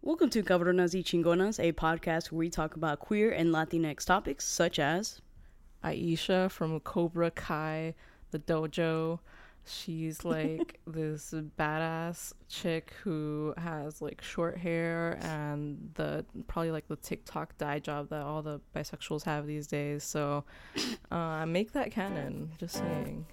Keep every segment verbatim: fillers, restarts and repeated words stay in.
Welcome to Cabronas y Chingonas, a podcast where we talk about queer and Latinx topics such as Aisha from Cobra Kai, the dojo. She's like this badass chick who has like short hair and the probably like the TikTok dye job that all the bisexuals have these days. So uh, make that canon. Just saying.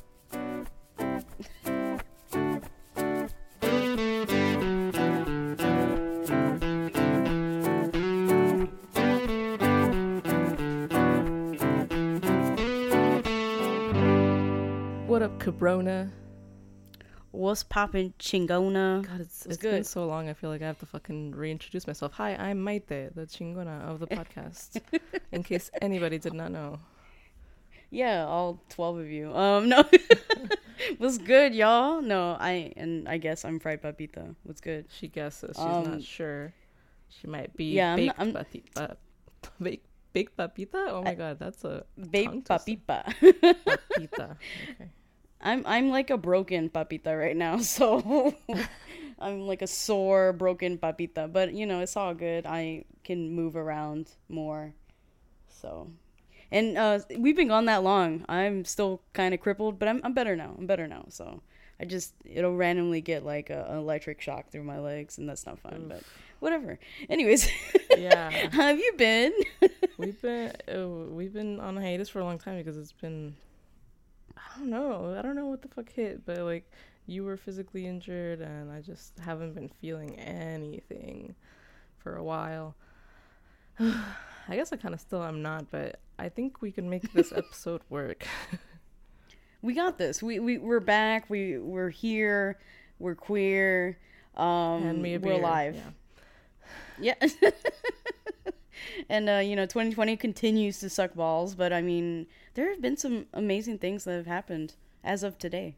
What up, Cabrona? What's Poppin' Chingona. God, it's, What's it's good? been so long. I feel like I have to fucking reintroduce myself. Hi, I'm Maite, the chingona of the podcast. In case anybody did not know. Yeah, all twelve of you. Um, no. What's good, y'all? No, I, and I guess I'm Fried Papita. What's good? She guesses. She's Um, not sure. She might be yeah, I'm baked, not- I'm- pati- uh, baked, baked papita? Oh my I- god, that's a Babe tongue twister. Papipa. Papita. Okay. I'm I'm like a broken papita right now, so I'm like a sore, broken papita. But you know, it's all good. I can move around more, so. And uh, we've been gone that long. I'm still kind of crippled, but I'm I'm better now. I'm better now. So I just it'll randomly get like a, an electric shock through my legs, and that's not fun. Oof. But whatever. Anyways, Yeah. how have you been? We've been uh, we've been on hiatus for a long time because it's been I don't know. I don't know what the fuck hit, but like you were physically injured and I just haven't been feeling anything for a while. I guess I kind of still am not, but I think we can make this episode work. We got this. We we we're back. We we're here. We're queer. Um, And me a we're beer, alive. yeah. Yeah. And, uh, you know, twenty twenty continues to suck balls, but I mean, there have been some amazing things that have happened as of today.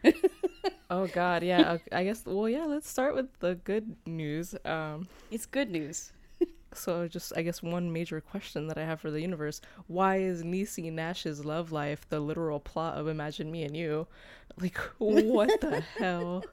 Oh god, yeah. okay, I guess well, yeah, let's start with the good news. Um It's good news. so just I guess one major question that I have for the universe, why is Niecy Nash's love life the literal plot of Imagine Me and You? Like what the hell?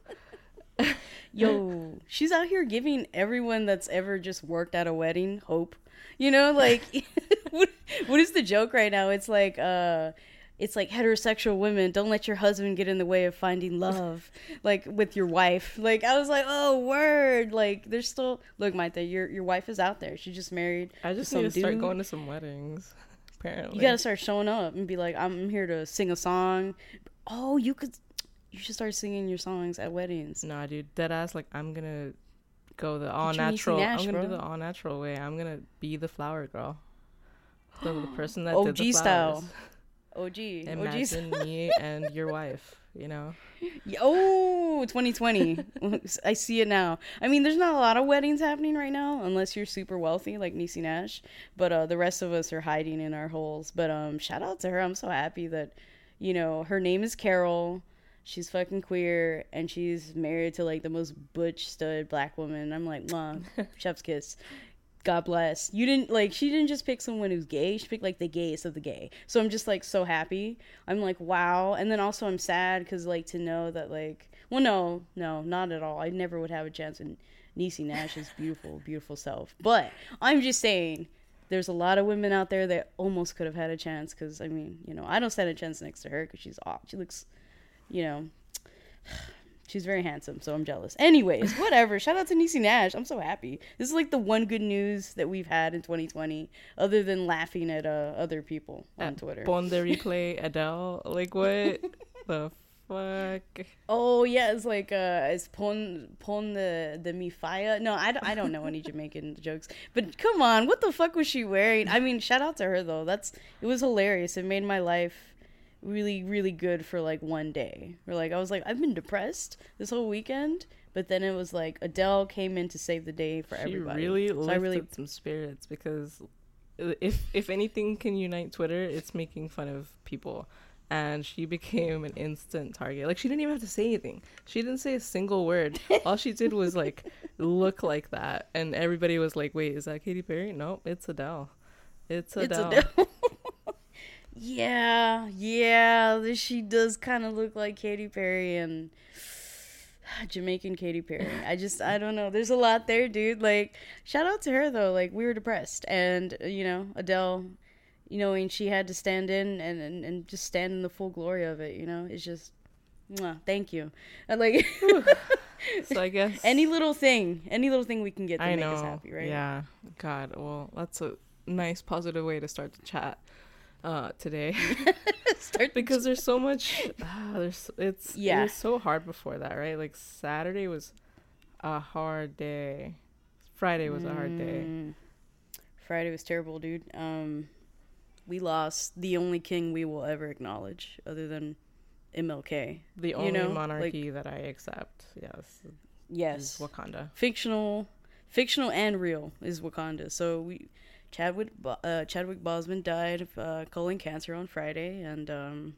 Yo, she's out here giving everyone that's ever just worked at a wedding hope. You know, like, what, what is the joke right now? It's like, uh, it's like heterosexual women, don't let your husband get in the way of finding love, like with your wife. Like, I was like, oh, word. Like, there's still, look, Maite, your your wife is out there. She just married. I just some need to start dude. going to some weddings. Apparently. You gotta start showing up and be like, I'm here to sing a song. Oh, you could, you should start singing your songs at weddings. Nah, dude, dead ass. Like I'm gonna go the all your Niecy natural. Nash, I'm gonna bro. do the all natural way. I'm gonna be the flower girl, the, the person that O did the G flowers. style. O G. O G style. Imagine me and your wife. You know. Oh, twenty twenty. I see it now. I mean, there's not a lot of weddings happening right now unless you're super wealthy like Niecy Nash. But uh, the rest of us are hiding in our holes. But um, shout out to her. I'm so happy that, you know, her name is Carol. She's fucking queer and she's married to like the most butch stud black woman. I'm like, mom, chef's kiss. God bless. You didn't like, she didn't just pick someone who's gay. She picked like the gayest of the gay. So I'm just like so happy. I'm like, wow. And then also I'm sad because like to know that like, well, no, no, not at all. I never would have a chance in Niecy Nash's beautiful, beautiful self. But I'm just saying there's a lot of women out there that almost could have had a chance because I mean, you know, I don't stand a chance next to her because she's off. She looks, you know, she's very handsome, so I'm jealous. Anyways, whatever. Shout out to Niecy Nash. I'm so happy. This is like the one good news that we've had in twenty twenty, other than laughing at uh, other people on At Twitter. Pon de replay Adele. Like what the fuck? Oh yeah, it's like uh, it's pon pon the the mi fire. No, I don't, I don't know any Jamaican jokes, but come on, what the fuck was she wearing? I mean, shout out to her though. That's it was hilarious. It made my life really really good for like one day. Or like I was like I've been depressed this whole weekend, but then it was like Adele came in to save the day for She everybody. really so lifted I really some spirits because if if anything can unite Twitter, it's making fun of people. And she became an instant target. Like she didn't even have to say anything. She didn't say a single word. All she did was like look like that, and everybody was like, "Wait, is that Katy Perry?" Nope, it's Adele. It's Adele. It's Adele. Yeah, yeah, she does kind of look like Katy Perry, and Jamaican Katy Perry. I just, I don't know. There's a lot there, dude. Like, shout out to her, though. Like, we were depressed. And, uh, you know, Adele, you know, and she had to stand in and, and, and just stand in the full glory of it, you know? It's just, mwah, thank you. And, like, so I guess. Any little thing, any little thing we can get to I make know, us happy, right? Yeah. God, well, that's a nice, positive way to start the chat uh, today. Start because there's so much uh, there's it's yeah. It was so hard before that, right? Like Saturday was a hard day. Friday was a hard day. Mm. Friday was terrible, dude. Um, we lost the only king we will ever acknowledge, other than M L K. The only you know? monarchy like, that I accept. Yes. Yes. Is Wakanda. Fictional, fictional and real is Wakanda. So we, Chadwick, uh, Chadwick Boseman died of uh, colon cancer on Friday, and um,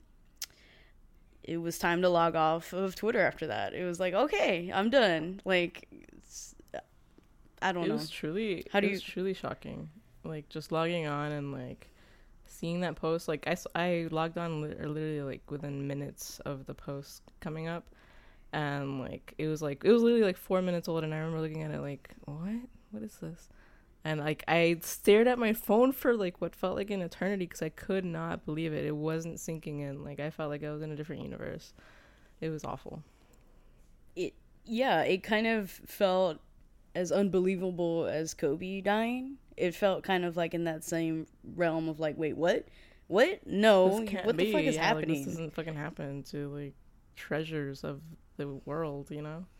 it was time to log off of Twitter after that. It was like, okay, I'm done. Like, it's, I don't it know. It was truly, How do it you... was truly shocking. Like, just logging on and, like, seeing that post. Like, I, I logged on li- literally, like, within minutes of the post coming up. And, like, it was, like, it was literally, like, four minutes old. And I remember looking at it, like, what? What is this? And, like, I stared at my phone for, like, what felt like an eternity because I could not believe it. It wasn't sinking in. Like, I felt like I was in a different universe. It was awful. It, yeah, it kind of felt as unbelievable as Kobe dying. It felt kind of like in that same realm of, like, wait, what? What? No. What the be. fuck is yeah, happening? Like, this doesn't fucking happen to, like, treasures of the world, you know?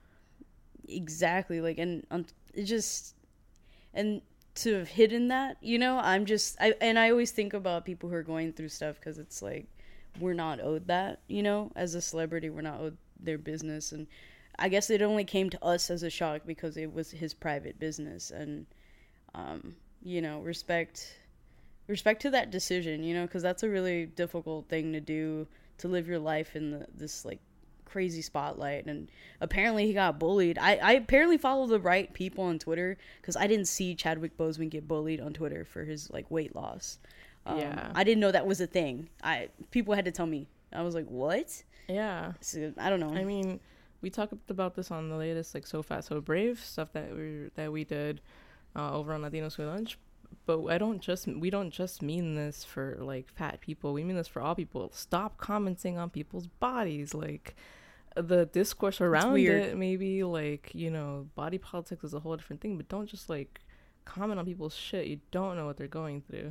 Exactly. Like, and um, it just... And to have hidden that, you know, I'm just, I and I always think about people who are going through stuff because it's like, we're not owed that, you know, as a celebrity, we're not owed their business. And I guess it only came to us as a shock because it was his private business. And, um, you know, respect, respect to that decision, you know, because that's a really difficult thing to do, to live your life in the, this, like, crazy spotlight. And apparently he got bullied. I, I apparently follow the right people on Twitter because I didn't see Chadwick Boseman get bullied on Twitter for his, like, weight loss. Um, yeah, I didn't know that was a thing. I people had to tell me. I was like, what? Yeah, so, I don't know. I mean, we talked about this on the latest, like, So Fat So Brave stuff that we that we did uh, over on Latinos Who Lunch. But I don't just we don't just mean this for, like, fat people. We mean this for all people. Stop commenting on people's bodies. Like, the discourse around it, maybe, like, you know, body politics is a whole different thing. But don't just, like, comment on people's shit. You don't know what they're going through.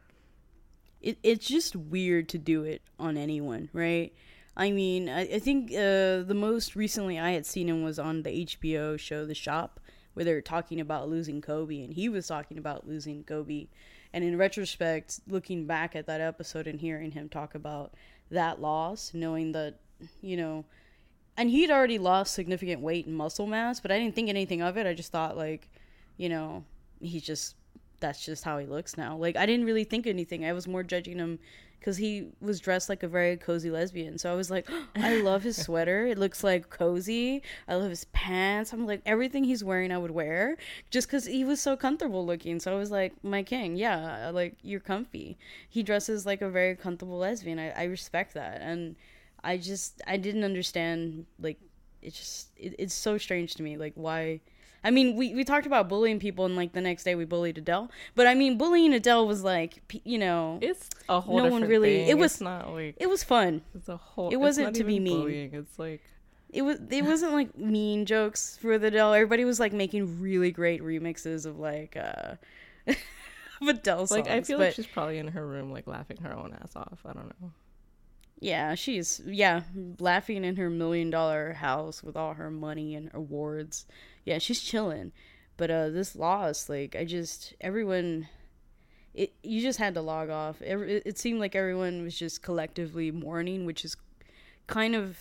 It it's just weird to do it on anyone, right? I mean, I, I think uh, the most recently I had seen him was on the H B O show The Shop, where they were talking about losing Kobe, and he was talking about losing Kobe. And in retrospect, looking back at that episode and hearing him talk about that loss, knowing that, you know, and he'd already lost significant weight and muscle mass, but I didn't think anything of it. I just thought, like, you know, he's just, that's just how he looks now. Like, I didn't really think anything. I was more judging him because he was dressed like a very cozy lesbian. So I was like, oh, I love his sweater. It looks like cozy. I love his pants. I'm like, everything he's wearing I would wear just because he was so comfortable looking. So I was like, my king, yeah, like, you're comfy. He dresses like a very comfortable lesbian. I, I respect that. And I just, I didn't understand, like, it just, it, it's so strange to me, like, why... I mean, we, we talked about bullying people, and, like, the next day we bullied Adele. But I mean, bullying Adele was like, you know, it's a whole no different one really. thing. It was it's not like it was fun. It's a whole. It wasn't it's to not be even mean. Bullying. It's like it was. It wasn't like mean jokes for the Adele. Everybody was like making really great remixes of, like, uh, of Adele songs. Like, I feel but, like she's probably in her room, like, laughing her own ass off. I don't know. Yeah, she's yeah laughing in her million dollar house with all her money and awards. Yeah, she's chilling. But uh, this loss, like, I just, everyone, it you just had to log off. Every, it, it seemed like everyone was just collectively mourning, which is kind of,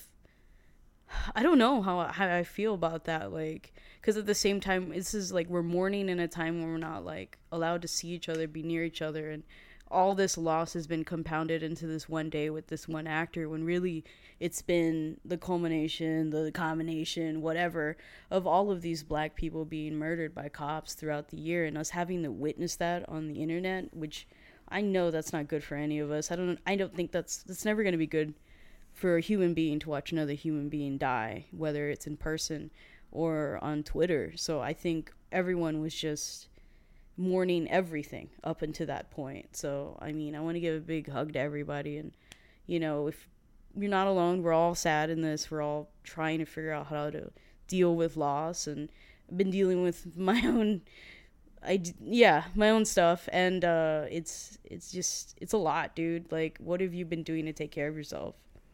I don't know how, how I feel about that. Like, because at the same time, this is like, we're mourning in a time when we're not, like, allowed to see each other, be near each other. And all this loss has been compounded into this one day with this one actor, when really it's been the culmination, the combination, whatever, of all of these black people being murdered by cops throughout the year, and us having to witness that on the internet, which I know that's not good for any of us. I don't I don't think that's that's never going to be good for a human being to watch another human being die, whether it's in person or on Twitter. So I think everyone was just mourning everything up until that point. So, I mean, I want to give a big hug to everybody. And, you know, if you're not alone, we're all sad in this. We're all trying to figure out how to deal with loss. And I've been dealing with my own, I, yeah, my own stuff. And uh, it's, it's just, it's a lot, dude. Like, what have you been doing to take care of yourself?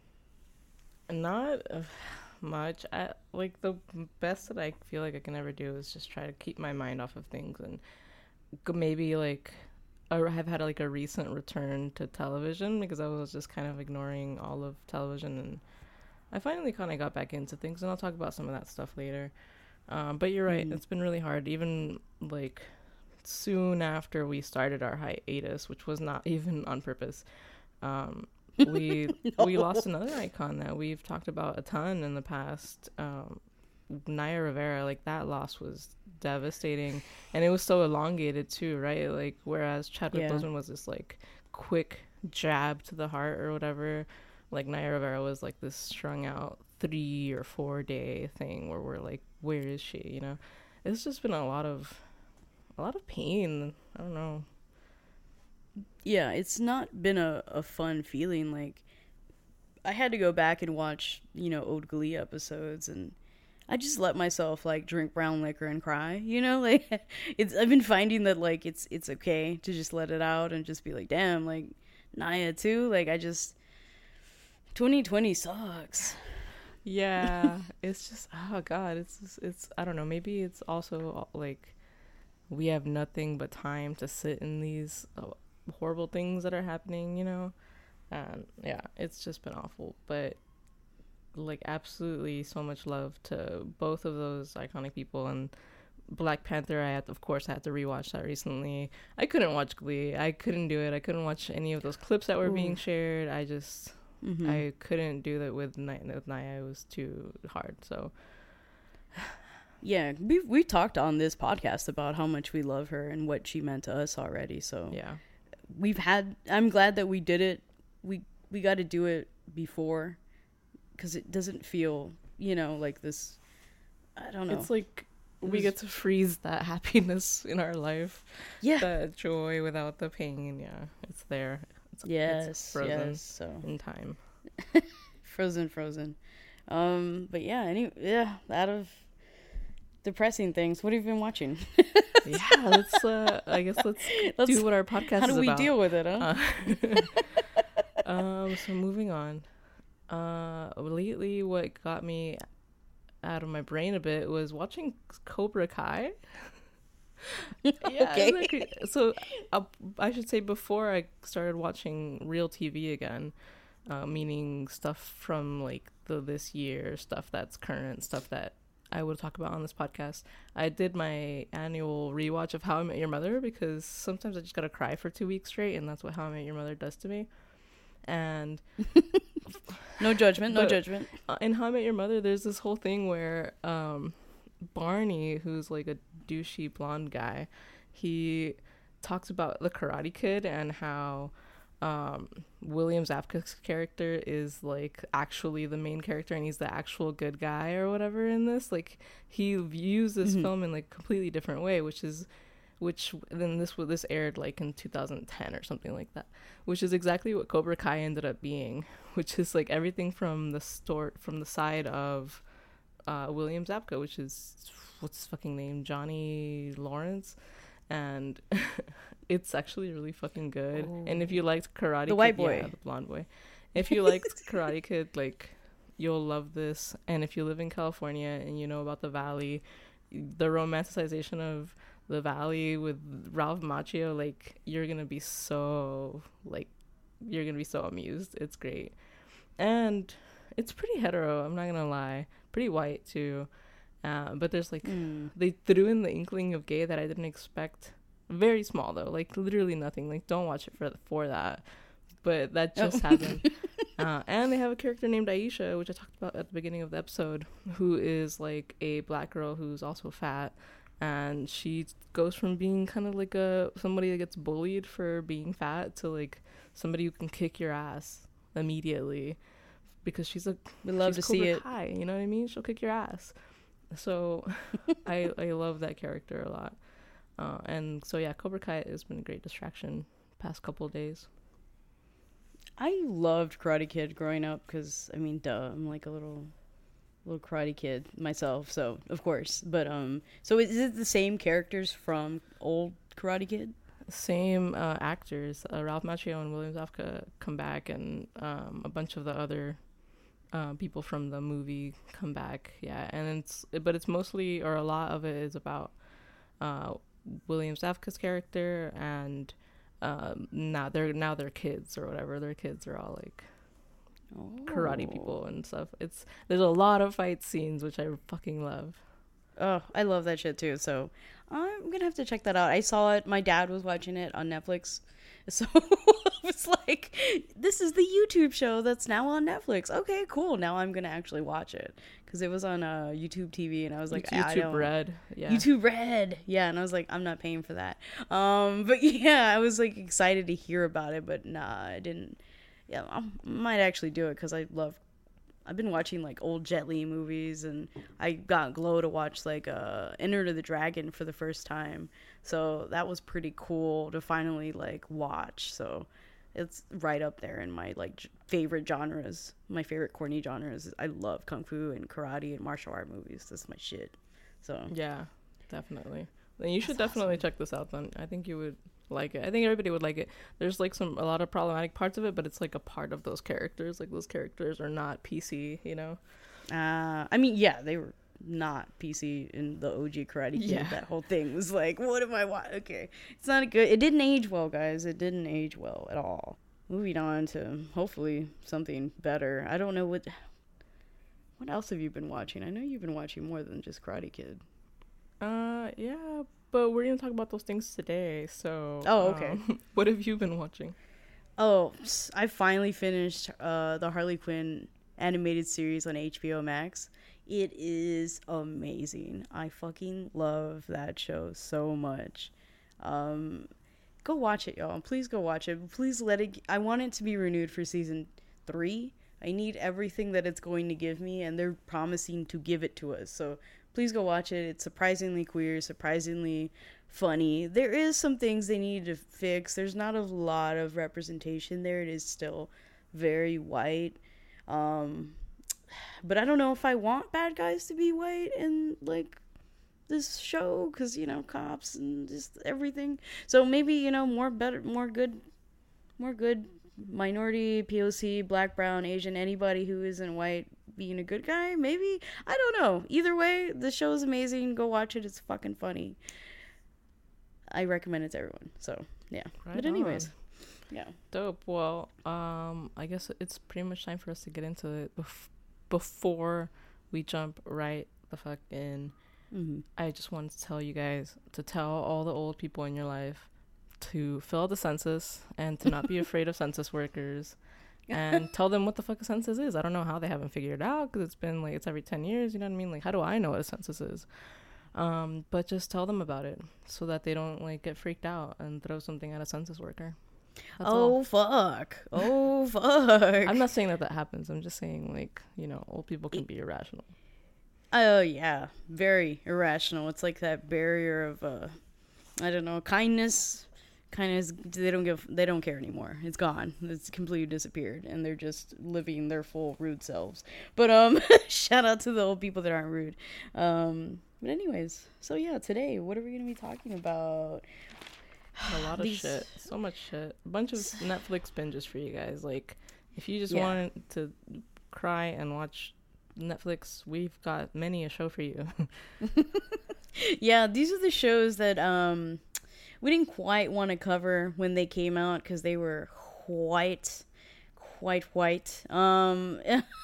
Not uh, much. I, like, the best that I feel like I can ever do is just try to keep my mind off of things, and maybe like I have had like a recent return to television because I was just kind of ignoring all of television, and I finally kind of got back into things, and I'll talk about some of that stuff later. Um, but you're right, mm. It's been really hard. Even like soon after we started our hiatus, which was not even on purpose, um, we no. we lost another icon that we've talked about a ton in the past. Um, Naya Rivera, like that loss was devastating, and it was so elongated too, right? Like whereas Chadwick yeah. Boseman was this like quick jab to the heart or whatever, like Naya Rivera was like this strung out three or four day thing where we're like, where is she? You know, it's just been a lot of a lot of pain. I don't know. Yeah, it's not been a, a fun feeling. Like I had to go back and watch, you know, old Glee episodes, and I just let myself like drink brown liquor and cry, you know, like it's, I've been finding that like, it's, it's okay to just let it out and just be like, damn, like Naya too. Like I just, twenty twenty sucks. Yeah. It's just, oh God, it's, just, it's, I don't know. Maybe it's also like we have nothing but time to sit in these uh, horrible things that are happening, you know? And yeah, it's just been awful, but like absolutely so much love to both of those iconic people. And Black Panther, I had, of course I had to rewatch that recently. I couldn't watch Glee. I couldn't do it. I couldn't watch any of those clips that were Ooh. being shared. I just mm-hmm. I couldn't do that with Naya. With Naya, it was too hard. So yeah, we we talked on this podcast about how much we love her and what she meant to us already. So yeah, we've had, I'm glad that we did it. We we got to do it before, because it doesn't feel, you know, like this, I don't know. It's like it we was... get to freeze that happiness in our life. Yeah. That joy without the pain. Yeah, it's there. It's, yes, it's frozen yes, so. in time. frozen, frozen. Um, but yeah, any, yeah, out of depressing things, what have you been watching? yeah, let's, uh, I guess let's, let's do what our podcast is about. How do we about. deal with it, huh? Uh, um, so moving on. Uh, lately, what got me out of my brain a bit was watching Cobra Kai. yeah, okay. Like, so uh, I should say before I started watching real T V again, uh, meaning stuff from like the this year, stuff that's current, stuff that I will talk about on this podcast. I did my annual rewatch of How I Met Your Mother because sometimes I just gotta cry for two weeks straight, and that's what How I Met Your Mother does to me. And no judgment, no judgment. In How I Met Your Mother, there's this whole thing where um, Barney, who's like a douchey blonde guy, he talks about the Karate Kid and how um, William Zabka's character is like actually the main character and he's the actual good guy or whatever in this. Like he views this mm-hmm. film in like a completely different way, which is which then this this aired like in two thousand ten or something like that, which is exactly what Cobra Kai ended up being, which is like everything from the store from the side of uh, William Zabka, which is what's his fucking name, Johnny Lawrence, and it's actually really fucking good. Oh. And if you liked Karate the Kid, white boy, yeah, the blonde boy, if you liked Karate Kid, like you'll love this. And if you live in California and you know about the Valley, the romanticization of the Valley with Ralph Macchio, like you're gonna be so like you're gonna be so amused. It's great, and it's pretty hetero, I'm not gonna lie, pretty white too, uh, but there's like mm. they threw in the inkling of gay that I didn't expect. Very small though, like literally nothing. Like don't watch it for for that, but that just oh. happened. Uh, and they have a character named Aisha, which I talked about at the beginning of the episode, who is like a black girl who's also fat. And she goes from being kind of like a somebody that gets bullied for being fat to like somebody who can kick your ass immediately because she's a We love she's to see Cobra it. Kai, you know what I mean? She'll kick your ass. So I I love that character a lot. Uh, and so yeah, Cobra Kai has been a great distraction past couple of days. I loved Karate Kid growing up because, I mean, duh, I'm like a little little karate kid myself, so of course. But um, so is it the same characters from old Karate Kid? Same uh, actors, uh, Ralph Macchio and William Zabka come back, and um, a bunch of the other uh, people from the movie come back. Yeah, and it's but it's mostly, or a lot of it is about uh, William Zabka's character, and um, now they're now they're kids or whatever. Their kids are all like Oh. karate people and stuff. It's there's a lot of fight scenes, which I fucking love. Oh, I love that shit too. So I'm gonna have to check that out. I saw it. My dad was watching it on Netflix, so it's like, this is the YouTube show that's now on Netflix. Okay, cool. Now I'm gonna actually watch it because it was on uh, YouTube T V, and I was like, YouTube I don't, Red, yeah. YouTube Red, yeah. And I was like, I'm not paying for that. Um, but yeah, I was like excited to hear about it, but nah, I didn't. Yeah, I might actually do it because I love. I've been watching like old Jet Li movies, and I got Glow to watch like uh, Enter the Dragon for the first time. So that was pretty cool to finally like watch. So it's right up there in my like j- favorite genres. My favorite corny genres. I love kung fu and karate and martial art movies. That's my shit. So Yeah, definitely. Then you should That's definitely awesome. check this out. Then I think you would like it. I think everybody would like it. There's like some a lot of problematic parts of it, but it's like a part of those characters. Like those characters are not P C, you know. Uh, I mean, yeah, they were not P C in the O G Karate Kid. Yeah. That whole thing was like, what am I watching? Okay, it's not a good. It didn't age well, guys. It didn't age well at all. Moving on to hopefully something better. I don't know what. What else have you been watching? I know you've been watching more than just Karate Kid. Uh, yeah, but we're gonna talk about those things today. So. Oh, okay. um, what have you been watching? Oh, s- I finally finished uh, the Harley Quinn animated series on H B O Max. It is amazing. I fucking love that show so much. Um, go watch it, y'all. Please go watch it. Please let it. I want it to be renewed for season three. I need everything that it's going to give me, and they're promising to give it to us. So please go watch it. It's surprisingly queer, surprisingly funny. There is some things they need to fix. There's not a lot of representation there. It is still very white. Um, but I don't know if I want bad guys to be white in like this show, because you know, cops and just everything. So maybe, you know, more better, more good, more good minority, P O C, black, brown, Asian, anybody who isn't white being a good guy. Maybe, I don't know. Either way, the show is amazing. Go watch it. It's fucking funny. I recommend it to everyone. So yeah. Right but anyways, on. yeah. Dope. Well, um, I guess it's pretty much time for us to get into it bef- before we jump right the fuck in. Mm-hmm. I just wanted to tell you guys to tell all the old people in your life to fill out the census and to not be afraid of census workers, and tell them what the fuck a census is. I don't know how they haven't figured it out, because it's been like, it's every ten years, you know what I mean? Like, how do I know what a census is? Um, but just tell them about it so that they don't like get freaked out and throw something at a census worker. That's Oh all. fuck. Oh fuck. I'm not saying that that happens. I'm just saying, like, you know, old people can be irrational. Oh yeah, very irrational. It's like that barrier of uh, I don't know, kindness. Kindness. They don't give. They don't care anymore. It's gone. It's completely disappeared, and they're just living their full rude selves. But um, shout out to the old people that aren't rude. Um, but anyways, so yeah, today, what are we gonna be talking about? A lot of These- shit. So much shit. A bunch of Netflix binges for you guys. Like, if you just Yeah. wanted to cry and watch Netflix, we've got many a show for you. Yeah, these are the shows that um we didn't quite want to cover when they came out because they were quite quite white. Um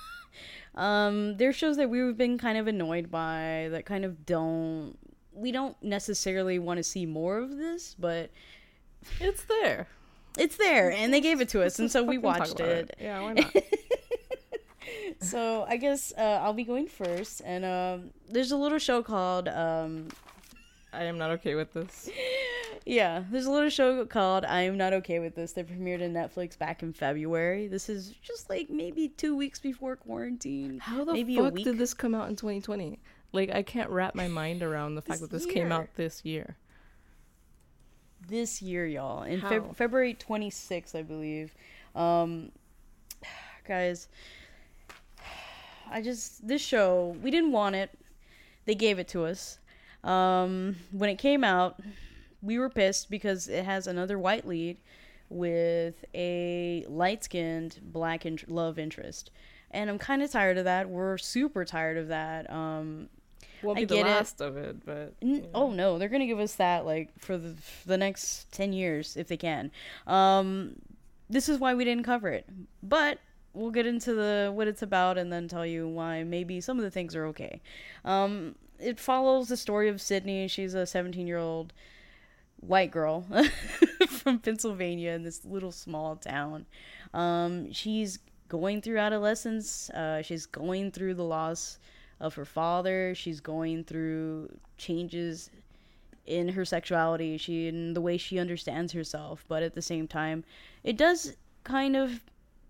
um they're shows that we've been kind of annoyed by, that kind of don't we don't necessarily want to see more of this, but It's there. it's there and they gave it to us, and so we Fucking talk watched about it. Yeah, why not? So I guess uh, I'll be going first, and um there's a little show called um I am not okay with this. Yeah, there's a little show called I Am Not Okay With This that premiered on Netflix back in February. This is just like maybe two weeks before quarantine. How the maybe a fuck week. did this come out in twenty twenty? Like, I can't wrap my mind around the fact This that this year. came out this year. This year, y'all. In How? Feb- February twenty-sixth, I believe. Um, guys, I just, this show, we didn't want it. They gave it to us. Um, when it came out, we were pissed because it has another white lead with a light-skinned black in- love interest. And I'm kind of tired of that. We're super tired of that. Um, Won't I be the get it. last of it, but... N- you know. Oh no, they're gonna give us that like for the for the next ten years if they can. Um, this is why we didn't cover it, but we'll get into the what it's about and then tell you why maybe some of the things are okay. Um, it follows the story of Sydney. She's a seventeen year old white girl from Pennsylvania in this little small town. Um, she's going through adolescence. Uh, she's going through the loss of her father. She's going through changes in her sexuality, she in the way she understands herself, but at the same time it does kind of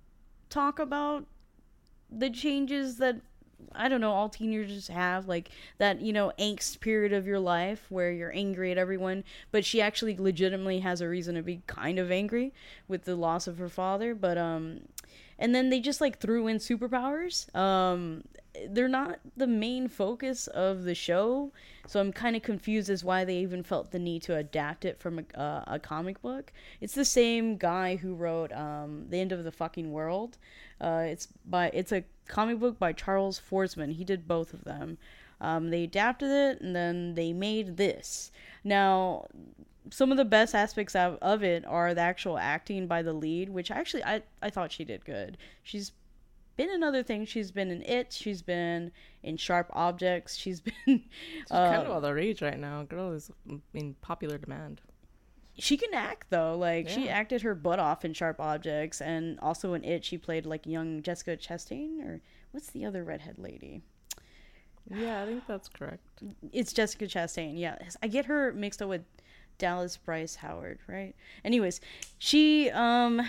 talk about the changes that I don't know all teenagers have, like that, you know, angst period of your life where you're angry at everyone, but she actually legitimately has a reason to be kind of angry with the loss of her father. But um and then they just like threw in superpowers. Um they're not the main focus of the show, so I'm kind of confused as why they even felt the need to adapt it from a, uh, a comic book. It's the same guy who wrote um, The End of the Fucking World. Uh, it's by it's a comic book by Charles Forsman. He did both of them. Um, they adapted it, and then they made this. Now, some of the best aspects of, of it are the actual acting by the lead, which actually I, I thought she did good. She's been in other things. She's been in It. She's been in Sharp Objects. She's been... She's uh, kind of all the rage right now. Girl is in popular demand. She can act, though. Like, Yeah. she acted her butt off in Sharp Objects, and also in It, she played, like, young Jessica Chastain, or what's the other redhead lady? Yeah, I think that's correct. It's Jessica Chastain, yeah. I get her mixed up with Dallas Bryce Howard, right? Anyways, she, um...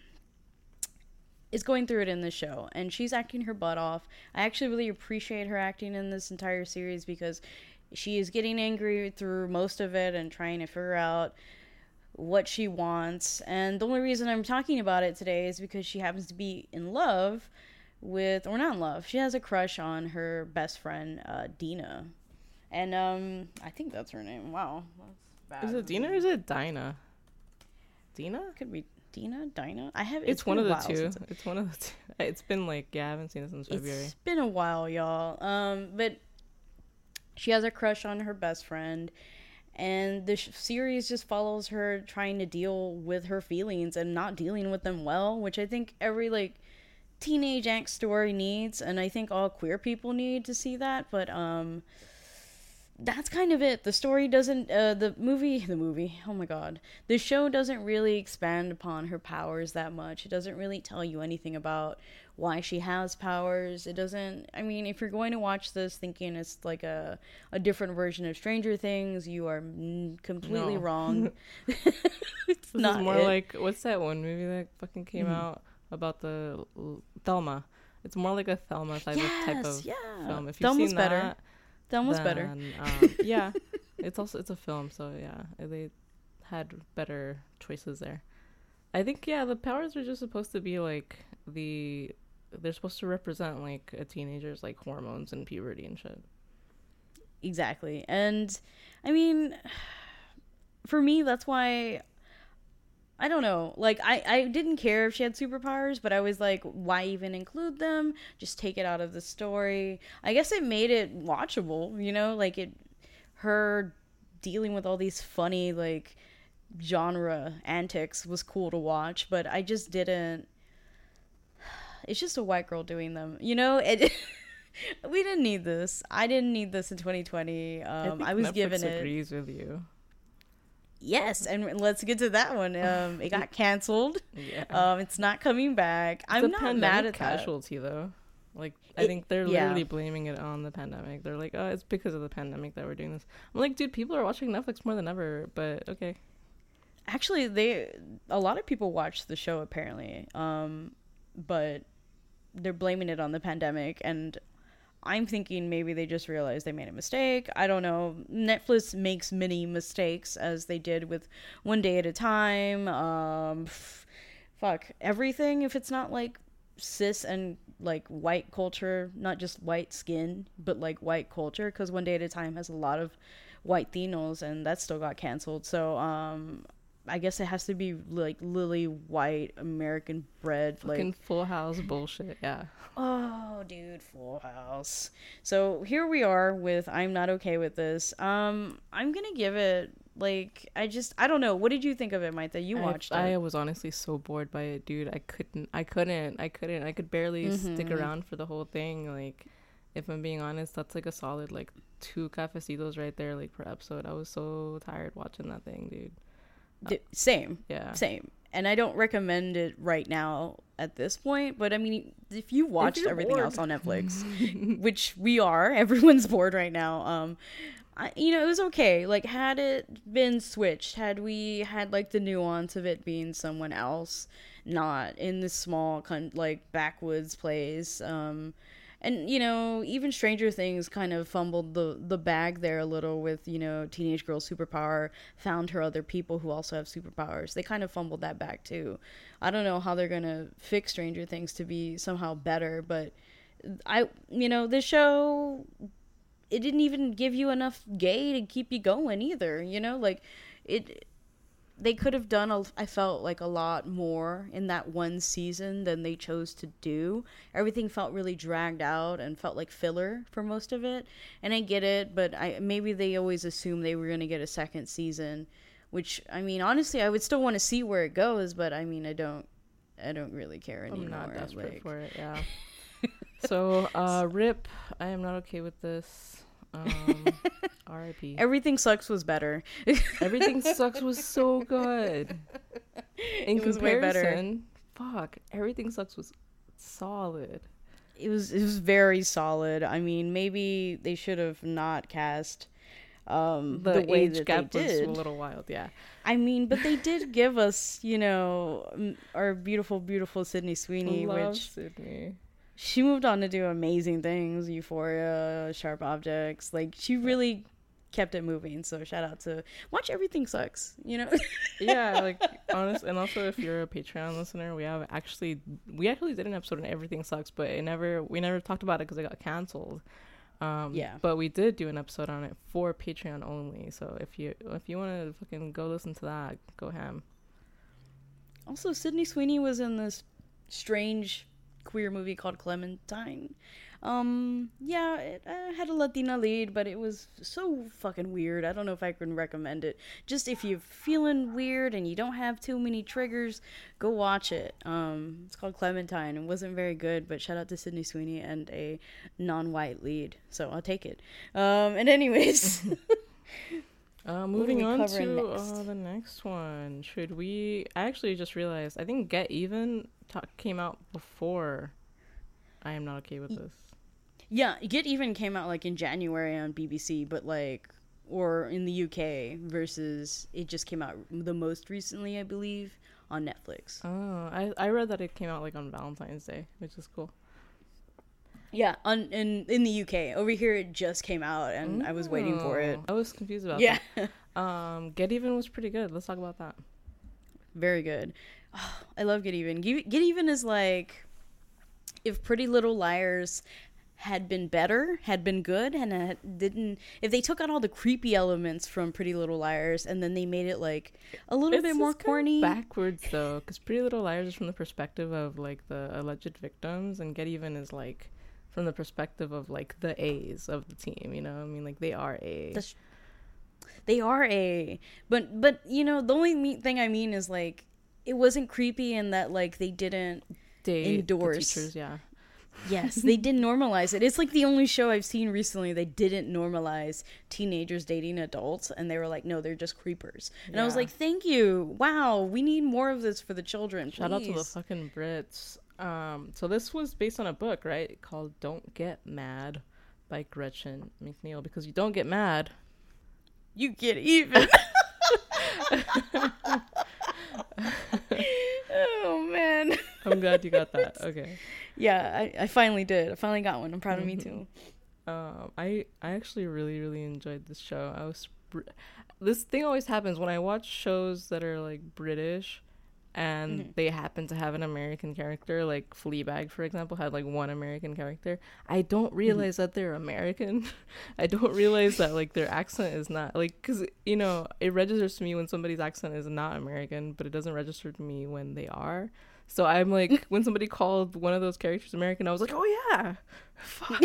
is going through it in this show, and she's acting her butt off. I actually really appreciate her acting in this entire series because she is getting angry through most of it and trying to figure out what she wants. And the only reason I'm talking about it today is because she happens to be in love with, or not in love, she has a crush on her best friend, uh, Dina. And um, I think that's her name. Wow, that's bad. Is it Dina or is it Dinah? Dina? Could be Dina, Dinah. I have. It's, It's one been of a the while two. since It's one of the two. It's been like, yeah, I haven't seen it since February. It's been a while, y'all. Um, but she has a crush on her best friend, and the sh- series just follows her trying to deal with her feelings and not dealing with them well, which I think every like teenage angst story needs, and I think all queer people need to see that. But um, that's kind of it. The story doesn't, uh, the movie, the movie, oh my god. The show doesn't really expand upon her powers that much. It doesn't really tell you anything about why she has powers. It doesn't, I mean, if you're going to watch this thinking it's like a, a different version of Stranger Things, you are mm, completely No. wrong. It's This not is more it. like, what's that one movie that fucking came Mhm. out about the l- Thelma? It's more like a Thelma type of type Yes, of yeah. film. If you've Thelma's seen better. that, Thelma's better. then, um, yeah, it's also it's a film, so yeah, they had better choices there. I think yeah, the powers are just supposed to be like the they're supposed to represent like a teenager's like hormones and puberty and shit. Exactly. And I mean, for me, that's why I don't know. Like, I, I didn't care if she had superpowers, but I was like, why even include them? Just take it out of the story. I guess it made it watchable, you know? Like, it, her dealing with all these funny, like, genre antics was cool to watch, but I just didn't. It's just a white girl doing them, you know? It, we didn't need this. I didn't need this in twenty twenty. Um, I, think I was Netflix given it. agrees with you. Yes, and let's get to that one. Um, it got canceled. Yeah. Um, it's not coming back. I'm It's a not pandemic mad at that. casualty though. Like I It- think they're yeah. literally blaming it on the pandemic. They're like, oh, it's because of the pandemic that we're doing this. I'm like, dude, people are watching Netflix more than ever. But okay. Actually, they a lot of people watched the show apparently, um, but they're blaming it on the pandemic, and I'm thinking maybe they just realized they made a mistake. I don't know. Netflix makes many mistakes, as they did with One Day at a Time. Um, f- fuck everything. If it's not like cis and like white culture, not just white skin, but like white culture, because One Day at a Time has a lot of white Latinos, and that still got canceled. So um, I guess it has to be like lily white American bred, Fucking like Full House bullshit. Yeah. oh, dude, Full House. So here we are with I'm not okay with this. Um, I'm gonna give it like I just I don't know. What did you think of it, Maita? You watched I, it. I was honestly so bored by it, dude. I couldn't. I couldn't. I couldn't. I could barely Mm-hmm. stick around for the whole thing. Like, if I'm being honest, that's like a solid like two cafecitos right there, like per episode. I was so tired watching that thing, dude. D- same, Yeah. same. And I don't recommend it right now at this point. But I mean, if you watched you're everything bored. else on Netflix, which we are, everyone's bored right now. Um, I, you know, it was okay. Like, had it been switched, had we had like the nuance of it being someone else, not in this small con- like backwoods place. Um, and you know, even Stranger Things kind of fumbled the the bag there a little with, you know, teenage girl superpower found her other people who also have superpowers. They kind of fumbled that bag too. I don't know how they're gonna fix Stranger Things to be somehow better, but I, you know, this show, it didn't even give you enough gay to keep you going either. You know, like it. They could have done, a, I felt like, a lot more in that one season than they chose to do. Everything felt really dragged out and felt like filler for most of it. And I get it, but I maybe they always assumed they were going to get a second season, which, I mean, honestly, I would still want to see where it goes, but I mean, I don't, I don't really care anymore. I'm not desperate like... for it. Yeah. So, uh, rip. I am not okay with this. Um, R I P. Everything Sucks was better. Everything Sucks was so good. In It was way better. comparison, fuck, Everything Sucks was solid. It was it was very solid. I mean, maybe they should have not cast um, The, the, way age that gap they was did. a little wild, yeah. I mean, but they did give us, you know, m- our beautiful, beautiful Sydney Sweeney, Love which Sydney. she moved on to do amazing things. Euphoria, Sharp Objects, like she really kept it moving. So shout out to watch Everything Sucks. You know. Yeah, like honest, and also if you're a Patreon listener, we have actually we actually did an episode on Everything Sucks, but it never we never talked about it because it got canceled. Um, Yeah. But we did do an episode on it for Patreon only. So if you if you want to fucking go listen to that, go ham. Also, Sydney Sweeney was in this strange queer movie called Clementine. Um, yeah, it uh, had a Latina lead, but it was so fucking weird. I don't know if I can recommend it. Just if you're feeling weird and you don't have too many triggers, go watch it. Um, it's called Clementine. It wasn't very good, but shout out to Sydney Sweeney and a non-white lead, so I'll take it. Um, and anyways... Uh, moving we on covering to next? uh, the next one. Should we? I actually just realized. I think Get Even ta- came out before. I am not okay with this. Yeah, Get Even came out like in January on B B C, but like, or in the U K, versus it just came out the most recently, I believe, on Netflix. Oh, I I read that it came out like on Valentine's Day, which is cool. Yeah, on in in the U K. Over here, it just came out, and I was waiting for it. Oh, I was confused about Yeah, that. Um, Get Even was pretty good. Let's talk about that. very good. Oh, I love Get Even. Get Get Even is like if Pretty Little Liars had been better, had been good, and had, didn't. If they took out all the creepy elements from Pretty Little Liars, and then they made it like a little It's bit more just kinda corny. backwards though, because Pretty Little Liars is from the perspective of like the alleged victims, and Get Even is like from the perspective of like the A's of the team. You know, I mean, like they are A. That's, they are A, but but you know the only me- thing I mean is like it wasn't creepy in that like they didn't Date the endorse. teachers, yeah. Yes, they didn't normalize it. It's like the only show I've seen recently they didn't normalize teenagers dating adults, and they were like, no, they're just creepers. And I was Yeah. like, thank you. Wow, we need more of this for the children. Shout out to the please. fucking Brits. Um, so this was based on a book, right? Called "Don't Get Mad" by Gretchen McNeil. Because you don't get mad, You get even. glad you got that. Okay. Yeah, I, I finally did. I finally got one. I'm proud of me too. Um, I I actually really really enjoyed this show. I was br- this thing always happens when I watch shows that are like British, and mm-hmm. they happen to have an American character. Like Fleabag, for example, had like one American character. I don't realize mm-hmm. that they're American. I don't realize that like their accent is not like, because you know it registers to me when somebody's accent is not American, but it doesn't register to me when they are. So I'm like, when somebody called one of those characters American, I was like, oh yeah, fuck.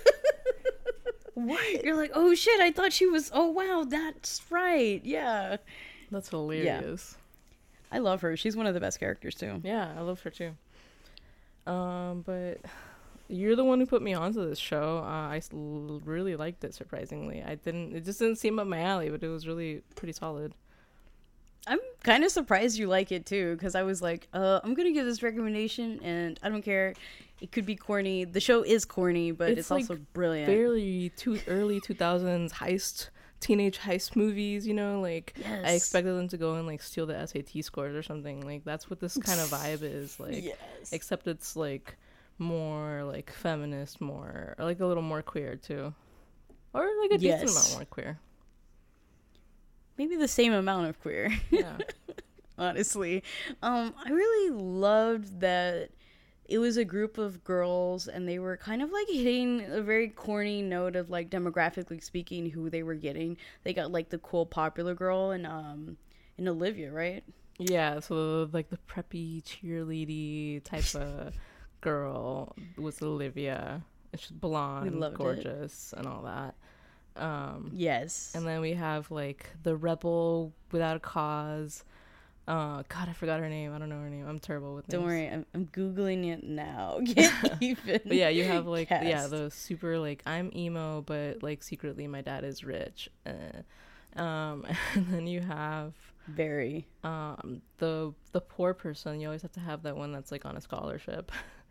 What? You're like, oh shit, I thought she was, oh wow, that's right. Yeah. That's hilarious. Yeah. I love her. She's one of the best characters too. Yeah, I love her too. Um, but you're the one who put me onto this show. Uh, I l- really liked it, surprisingly. I didn't, it just didn't seem up my alley, but it was really pretty solid. I'm kind of surprised you like it too, because I was like, uh, I'm going to give this recommendation and I don't care. It could be corny. The show is corny, but it's, it's like also brilliant. Very too early two thousands heist, teenage heist movies, you know, like yes. I expected them to go and like steal the S A T scores or something. Like that's what this kind of vibe is like, yes. Except it's like more like feminist, more or like a little more queer too, or like a yes. decent amount more queer. Maybe the same amount of queer. Yeah. Honestly. Um, I really loved that it was a group of girls and they were kind of like hitting a very corny note of like demographically speaking who they were getting. They got like the cool popular girl and um and Olivia, right? Yeah, so like the preppy cheerleady type of girl was Olivia. She's blonde, gorgeous, it. and all that. Um, yes. And then we have like the rebel without a cause. Uh, God, I forgot her name. I don't know her name. I'm terrible with names. Don't worry, I'm, I'm googling it now. Can't even. But yeah, you have like cast. yeah, the super like I'm emo, but like secretly my dad is rich. Uh, um, and then you have very um the the poor person. You always have to have that one that's like on a scholarship.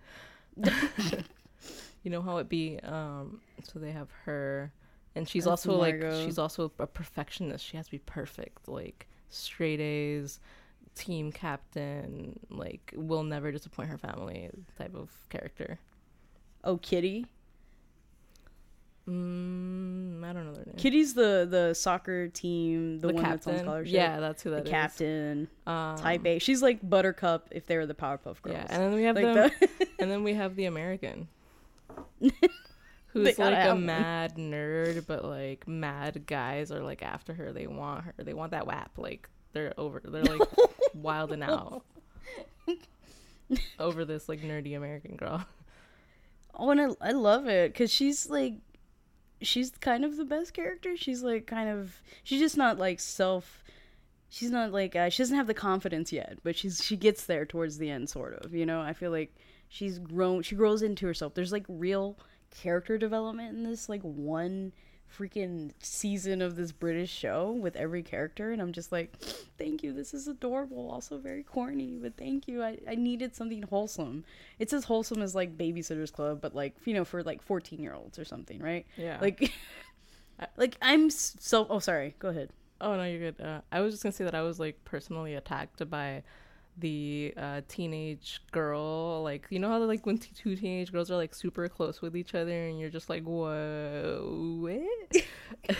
You know how it be. Um, so they have her. And she's That's also Margot. like she's also a perfectionist. She has to be perfect, like straight A's, team captain, like will never disappoint her family type of character. Oh, Kitty. Mm, I don't know their name. Kitty's the the soccer team, the, the one captain. That's on scholarship. Yeah, that's who that the is. Captain. Um, type A. She's like Buttercup if they were the Powerpuff Girls. Yeah, and then we have like them, the and then we have the American. Who's like a mad nerd, but like mad guys are like after her. They want her. They want that W A P. Like they're over. They're like wilding out over this like nerdy American girl. Oh, and I I love it because she's like, she's kind of the best character. She's like kind of. She's just not like self. She's not like uh, she doesn't have the confidence yet, but she's she gets there towards the end, sort of. You know, I feel like she's grown. She grows into herself. There's like real character development in this like one freaking season of this British show with every character, and I'm just like, thank you, this is adorable, also very corny, but thank you. I, I needed something wholesome. It's as wholesome as like Babysitter's Club, but like, you know, for like fourteen year olds or something, right? Yeah. Like like I'm so oh sorry go ahead. Oh no, you're good. uh, I was just gonna say that I was like personally attacked by the uh teenage girl, like you know how like when t- two teenage girls are like super close with each other and you're just like whoa what?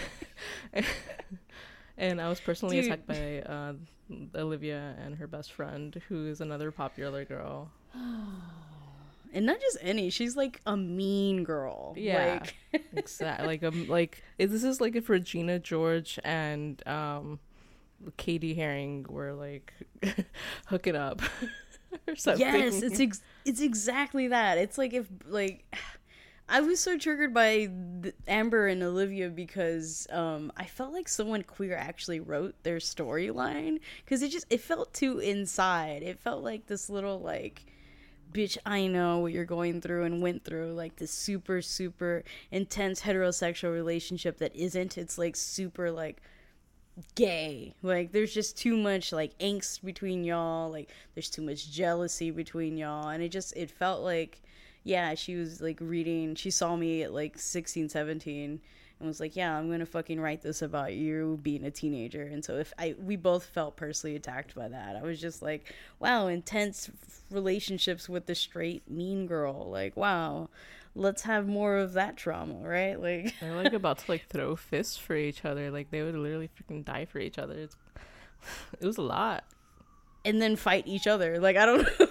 And I was personally Dude. attacked by uh Olivia and her best friend, who is another popular girl. And not just any, she's like a mean girl. Yeah, like exactly. Like um like this is like if Regina George and um Katie Haring were like hooking up or something. Yes, it's ex- it's exactly that. It's like if like I was so triggered by the, Amber and Olivia because um I felt like someone queer actually wrote their storyline, because it just it felt too inside. It felt like this little like, bitch, I know what you're going through and went through, like this super super intense heterosexual relationship that isn't. It's like super like gay. Like there's just too much like angst between y'all, like there's too much jealousy between y'all, and it just it felt like, yeah, she was like reading, she saw me at like sixteen seventeen and was like, yeah, I'm gonna fucking write this about you being a teenager. And so if I we both felt personally attacked by that. I was just like, wow, intense relationships with the straight mean girl. Like, wow, let's have more of that trauma, right? Like, they're like about to like throw fists for each other. Like they would literally freaking die for each other. It's, it was a lot. And then fight each other. Like, I don't know.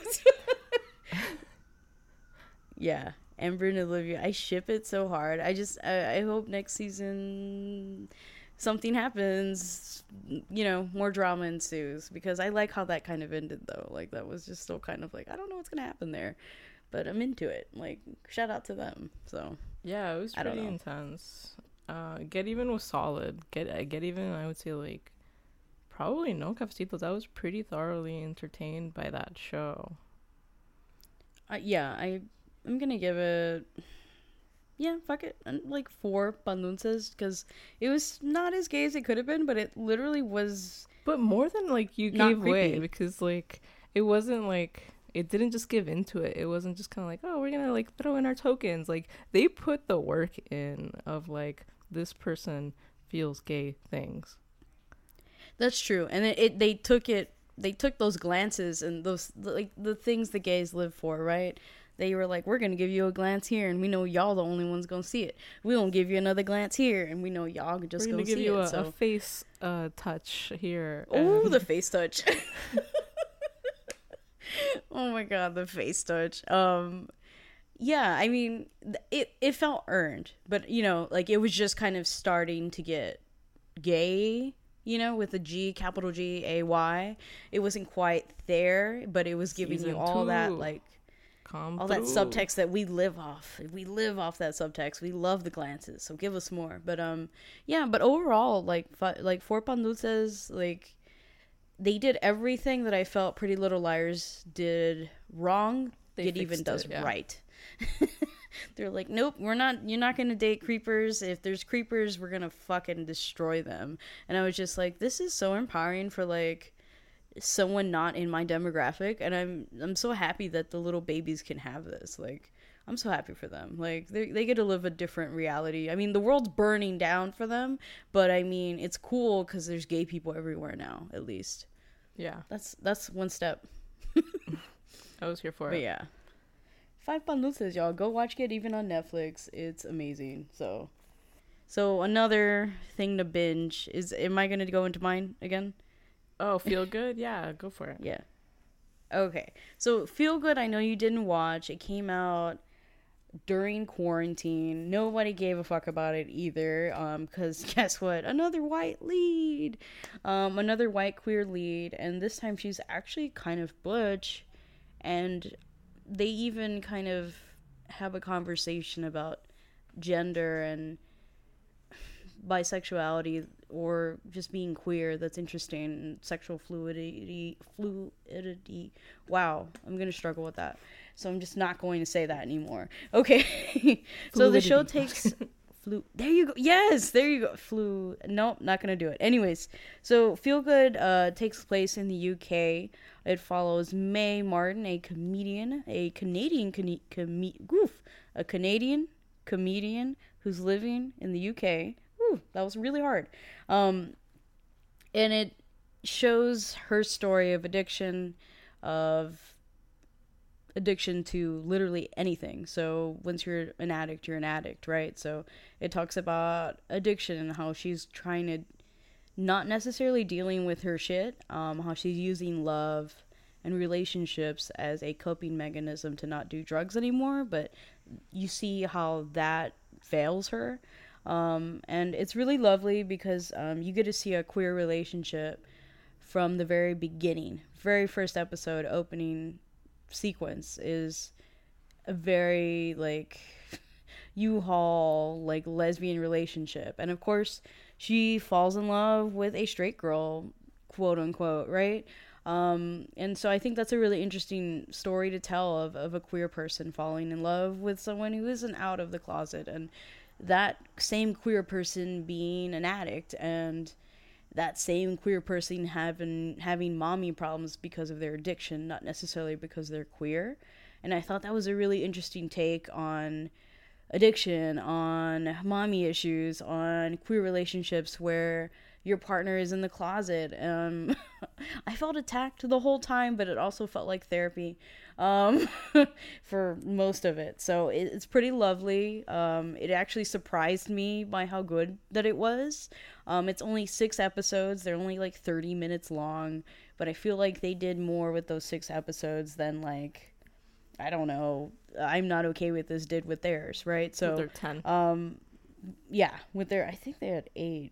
Yeah, Amber and Olivia, I ship it so hard. I just, I, I hope next season something happens, you know, more drama ensues, because I like how that kind of ended, though. Like, that was just still kind of like, I don't know what's gonna happen there, but I'm into it. Like, shout out to them. So yeah, it was I don't pretty know. intense. Uh, Get Even was solid. Get uh, Get Even, I would say, like, probably no cafecitos. I was pretty thoroughly entertained by that show. Uh, yeah, I, I'm gonna give it, yeah, fuck it, like four pandunces, because it was not as gay as it could have been, but it literally was. But more than, like, you Not gave way, creepy. because, like, it wasn't, like, it didn't just give into it. It wasn't just kind of like, oh, we're gonna, like, throw in our tokens. Like, they put the work in of, like, this person feels gay things. That's true, and it, it they took it. They took those glances and those, like, the things the gays live for, right? They were like, we're gonna give you a glance here, and we know y'all the only ones gonna see it. We gonna give you another glance here, and we know y'all just we're gonna gonna give see you it. A, so. a face uh, touch here. Oh, and- the face touch. Oh my god, the face touch. Um, yeah, I mean, it it felt earned, but you know, like, it was just kind of starting to get gay. You know, with the G, capital G A Y. It wasn't quite there, but it was giving Season you all that, two. like, Come all through. that subtext that we live off. We live off that subtext. We love the glances, so give us more. But um, yeah. But overall, like, fi- like Four Panduces, like, they did everything that I felt Pretty Little Liars did wrong. They It even fixed does it, yeah. right. They're like, nope, we're not. You're not gonna date creepers. If there's creepers, we're gonna fucking destroy them. And I was just like, this is so empowering for, like, someone not in my demographic, and I'm I'm so happy that the little babies can have this. Like, I'm so happy for them. Like, they they get to live a different reality. I mean, the world's burning down for them, but I mean, it's cool because there's gay people everywhere now. At least Yeah, that's that's one step. I was here for But it. yeah, Five Panduces, y'all. Go watch Get Even on Netflix. It's amazing. So, so another thing to binge is. Am I gonna go into mine again? Oh, feel good? Yeah, go for it. Yeah. Okay. So, Feel Good, I know you didn't watch. It came out during quarantine. Nobody gave a fuck about it either. Um, because guess what? Another white lead. Um, another white queer lead. And this time she's actually kind of butch. And they even kind of have a conversation about gender and bisexuality, or just being queer, that's interesting, and sexual fluidity fluidity wow, I'm gonna struggle with that, so I'm just not going to say that anymore. Okay. So the show takes flu there you go yes there you go flu nope, not gonna do it. Anyways, so Feel Good uh takes place in the U K. It follows May Martin, a comedian a Canadian com- com- goof, a Canadian comedian who's living in the U K. Whew, that was really hard. Um, and it shows her story of addiction, of addiction to literally anything. So once you're an addict, you're an addict, right? So it talks about addiction and how she's trying to, not necessarily dealing with her shit, um, how she's using love and relationships as a coping mechanism to not do drugs anymore. But you see how that fails her. Um, and it's really lovely because um, you get to see a queer relationship from the very beginning. Very first episode, opening sequence is a very, like, U-Haul, like, lesbian relationship. And of course, she falls in love with a straight girl, quote unquote, right? Um, and so I think that's a really interesting story to tell of, of a queer person falling in love with someone who isn't out of the closet, and that same queer person being an addict, and that same queer person having having mommy problems because of their addiction, not necessarily because they're queer. And I thought that was a really interesting take on addiction, on mommy issues, on queer relationships where your partner is in the closet. Um, I felt attacked the whole time, but it also felt like therapy um, for most of it. So it, it's pretty lovely. Um, it actually surprised me by how good that it was. Um, it's only six episodes. They're only like thirty minutes long, but I feel like they did more with those six episodes than like, I don't know, I'm Not Okay With This did with theirs, right? So they're ten. Um, yeah, with their, I think they had eight.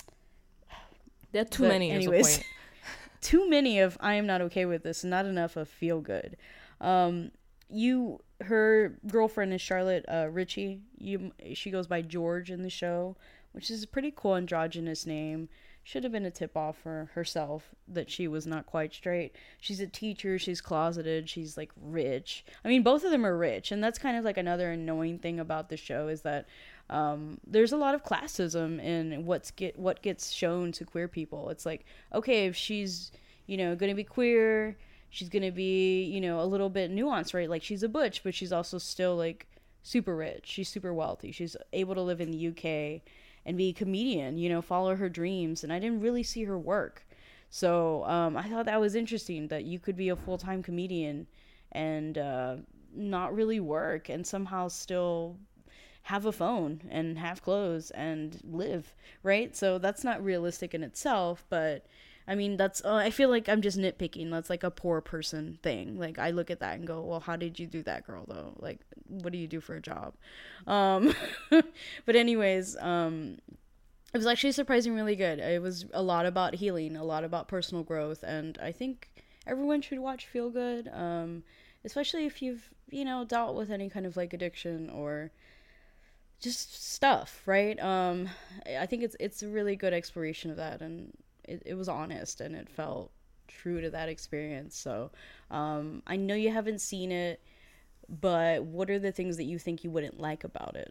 They had too But many. anyways, Is the point. Too many of I Am Not Okay With This, not enough of Feel Good. Um, you, her girlfriend is Charlotte uh, Ritchie. You, she goes by George in the show, which is a pretty cool androgynous name. Should have been a tip off for herself that she was not quite straight. She's a teacher. She's closeted. She's like rich. I mean, both of them are rich, and that's kind of like another annoying thing about the show is that um, there's a lot of classism in what's get what gets shown to queer people. It's like, okay, if she's, you know, gonna be queer, she's gonna be, you know, a little bit nuanced, right? Like she's a butch, but she's also still like super rich. She's super wealthy. She's able to live in the U K and be a comedian, you know, follow her dreams. And I didn't really see her work. So um, I thought that was interesting that you could be a full-time comedian and uh, not really work and somehow still have a phone and have clothes and live, right? So that's not realistic in itself, but I mean, that's, uh, I feel like I'm just nitpicking. That's like a poor person thing. Like, I look at that and go, well, how did you do that, girl, though? Like, what do you do for a job? Um, but anyways, um, it was actually surprisingly really good. It was a lot about healing, a lot about personal growth, and I think everyone should watch Feel Good, um, especially if you've, you know, dealt with any kind of, like, addiction or just stuff, right? Um, I think it's it's a really good exploration of that, and It, it was honest and it felt true to that experience. So um, I know you haven't seen it, but what are the things that you think you wouldn't like about it?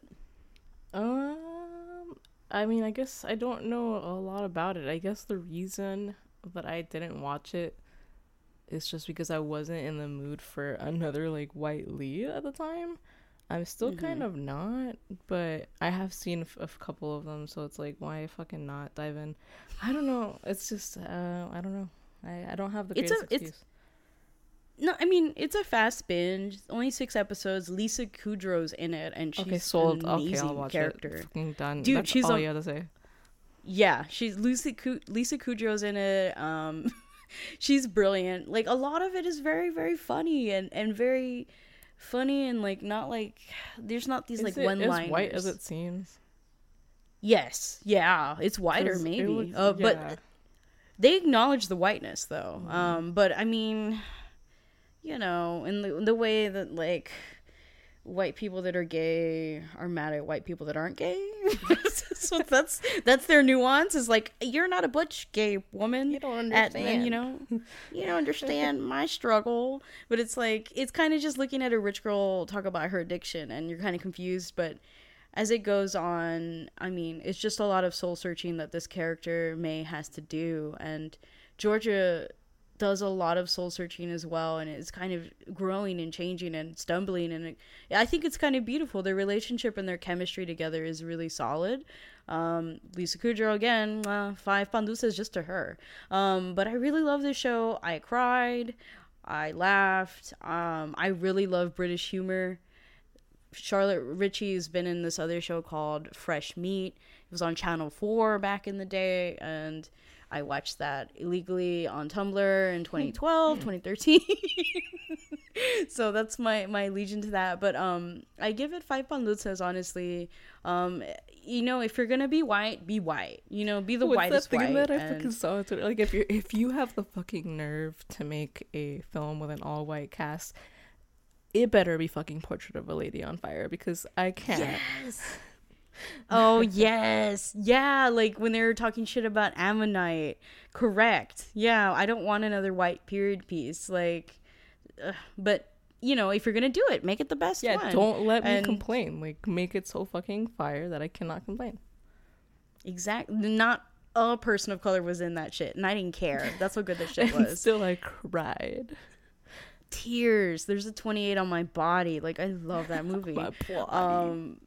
Um, I mean, I guess I don't know a lot about it. I guess the reason that I didn't watch it is just because I wasn't in the mood for another like white lead at the time. I'm still mm-hmm. kind of not, but I have seen f- a couple of them, so it's like, why fucking not dive in? I don't know. It's just, uh, I don't know. I, I don't have the greatest it's a, excuse. It's, no, I mean, it's a fast binge. Only six episodes. Lisa Kudrow's in it, and she's okay, sold. an amazing okay, I'll watch character. It. Fucking done. Dude, That's she's all a, you have to say. Yeah, she's Lucy Ku- Lisa Kudrow's in it. Um, she's brilliant. Like, a lot of it is very, very funny and, and very... funny and like not like there's not these is like it one liners. As white as it seems. Yes, yeah, it's whiter maybe, looks, uh, yeah. But they acknowledge the whiteness though. Mm. Um, but I mean, you know, in the the way that like white people that are gay are mad at white people that aren't gay. So that's that's their nuance. Is like, you're not a butch gay woman. You don't understand. At, and, you know, you don't understand my struggle. But it's like, it's kind of just looking at a rich girl talk about her addiction, and you're kind of confused. But as it goes on, I mean, it's just a lot of soul searching that this character May has to do, and Georgia does a lot of soul searching as well, and it's kind of growing and changing and stumbling, and it, I think it's kind of beautiful. Their relationship and their chemistry together is really solid. Um, Lisa Kudrow, again, uh, five pandusas just to her. Um, but I really love this show. I cried, I laughed. Um, I really love British humor. Charlotte Ritchie's been in this other show called Fresh Meat. It was on Channel four back in the day, and I watched that illegally on Tumblr in twenty twelve, twenty thirteen. So that's my, my legion to that. But um, I give it five pandusas, honestly. Um, you know, if you're going to be white, be white. You know, be the What's whitest that thing white. that I and... fucking saw it? Like, if, you're, if you have the fucking nerve to make a film with an all-white cast, it better be fucking Portrait of a Lady on Fire, because I can't. Yes. Oh, yes. Yeah, like when they were talking shit about Ammonite. Correct. Yeah, I don't want another white period piece. Like, uh, but, you know, if you're going to do it, make it the best yeah, one. Yeah, don't let and... me complain. Like, make it so fucking fire that I cannot complain. Exactly. Not a person of color was in that shit, and I didn't care. That's what good this shit was. And still, I cried. Tears. There's a twenty-eight on my body. Like, I love that movie. My body. Um,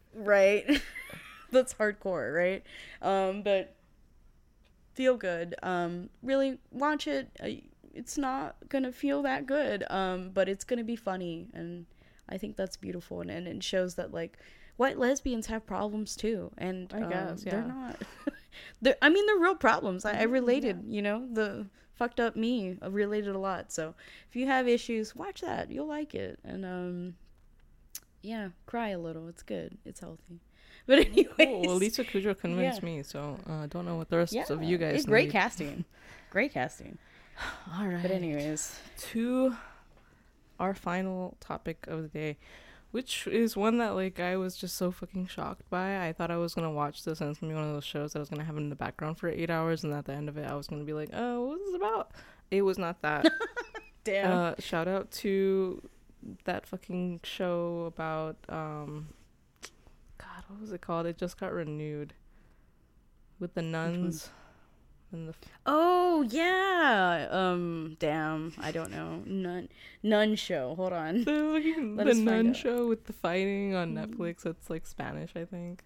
Right. That's hardcore, right? Um, but feel good. Um, really watch it. Uh, It's not gonna feel that good, um, but it's gonna be funny, and I think that's beautiful, and, and it shows that like white lesbians have problems too, and I um, guess, yeah. they're not. they're, I mean, they're real problems. I, I related, Yeah. you know, the fucked up me. I related a lot. So if you have issues, watch that. You'll like it, and um, yeah, cry a little. It's good. It's healthy. But anyways, Cool. Well, Lisa Kudrow convinced Yeah. me, so I uh, don't know what the rest yeah, of you guys it's great need. casting. Great casting. All right. But anyways, To our final topic of the day, which is one that like I was just so fucking shocked by. I thought I was gonna watch this and it's gonna be one of those shows that I was gonna have in the background for eight hours, and at the end of it, I was gonna be like, "Oh, what is this about?" It was not that. damn. Uh, shout out to that fucking show about um, God, what was it called? It just got renewed with the nuns and the. F- Oh yeah. Um. Damn. I don't know. Nun. Nun show. Hold on. The, fucking- Let the us find nun out. show with the fighting on Mm. Netflix. It's like Spanish, I think.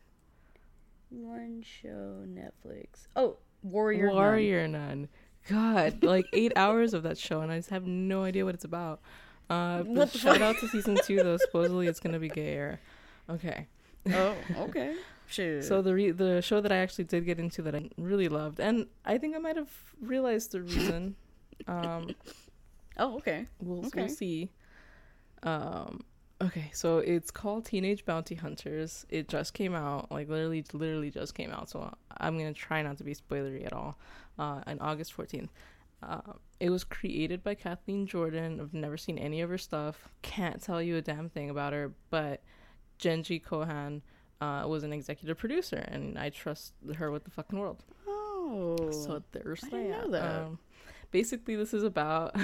Nun show Netflix. Oh, Warrior. Nun. Warrior Nun. God, like eight hours of that show, and I just have no idea what it's about. Uh, but What the shout fuck? out to season two, though. Supposedly it's gonna be gayer. Okay. Oh. Okay. Shit. So the re- the show that I actually did get into that I really loved, and I think I might have realized the reason. Um, Oh. Okay. we'll Okay. we'll see. Um, okay, so it's called Teenage Bounty Hunters. It just came out, like literally, literally just came out. So I'm gonna try not to be spoilery at all. Uh, on August fourteenth. Uh, it was created by Kathleen Jordan. I've never seen any of her stuff. Can't tell you a damn thing about her, but Genji Kohan uh, was an executive producer, and I trust her with the fucking world. Oh. So there's I didn't that. know that. Um, basically, this is about.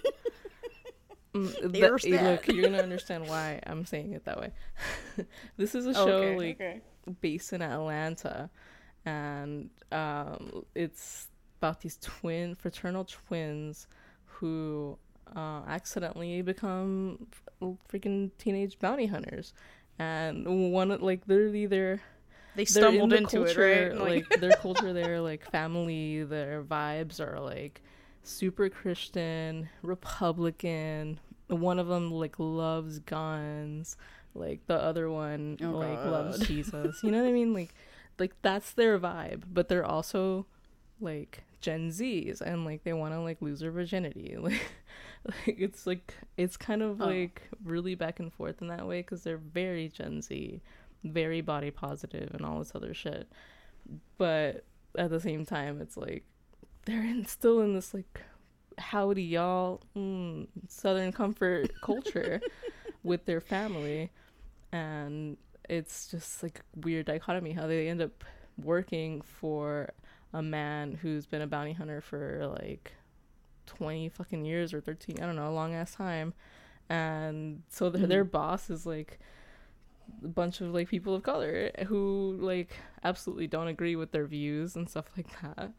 Mm, that- There's eh, that. Look, you're gonna understand why I'm saying it that way. This is a show okay. like okay. based in Atlanta, and um, it's about these twin fraternal twins who uh, accidentally become f- freaking teenage bounty hunters, and one like literally they're They they're in stumbled the into culture, it, right? like their culture, their like family, their vibes are like super Christian, Republican. One of them like loves guns, like the other one Oh, like God. loves Jesus. You know what I mean? Like, like that's their vibe. But they're also like Gen Zs, and like they want to like lose their virginity. Like, like it's like it's kind of Oh. like really back and forth in that way because they're very Gen Z, very body positive, and all this other shit. But at the same time, it's like they're in, still in this like howdy y'all mm, Southern comfort culture with their family, and it's just like a weird dichotomy how they end up working for a man who's been a bounty hunter for like twenty fucking years or thirteen, I don't know, a long ass time. And so th- Mhm. their boss is like a bunch of like people of color who like absolutely don't agree with their views and stuff like that.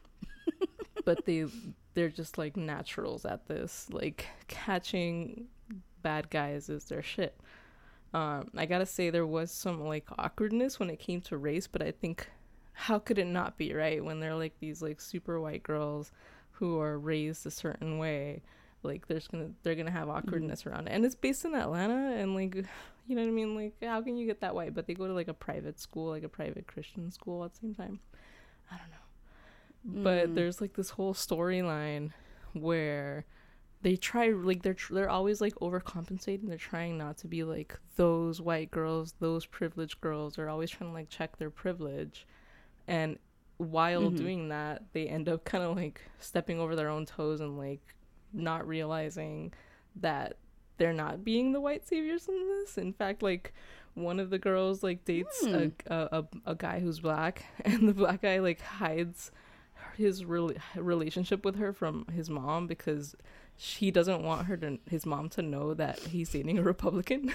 But they they're just like naturals at this, like catching bad guys is their shit. um I gotta say there was some like awkwardness when it came to race, but I think how could it not be, right, when they're like these like super white girls who are raised a certain way, like there's gonna they're gonna have awkwardness mm. around it. And it's based in Atlanta, and like, you know what I mean, like how can you get that white? But they go to like a private school, like a private Christian school at the same time. I don't know. But Mm. there's like this whole storyline where they try, like they're tr- they're always like overcompensating. They're trying not to be like those white girls, those privileged girls. They're always trying to like check their privilege, and while Mhm. doing that, they end up kind of like stepping over their own toes and like not realizing that they're not being the white saviors in this. In fact, like one of the girls like dates Hmm. a, a a a guy who's black, and the black guy like hides his re- relationship with her from his mom because he doesn't want her to his mom to know that he's dating a Republican.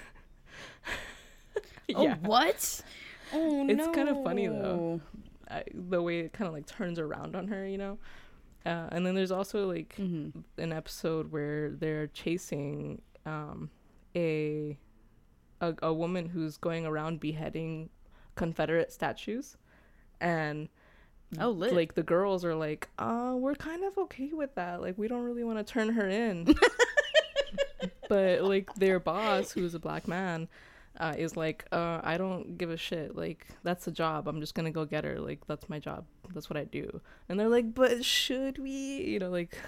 Oh, what? Oh, It's no. kind of funny, though. I, the way it kind of like turns around on her, you know. Uh, and then there's also like Mm-hmm. an episode where they're chasing um, a a, a woman who's going around beheading Confederate statues, and oh, lit. like the girls are like, uh, we're kind of okay with that. Like, we don't really want to turn her in. But like their boss, who's a black man, uh, is like, uh, I don't give a shit. Like, that's a job. I'm just gonna go get her. Like, that's my job. That's what I do. And they're like, but should we? You know, like.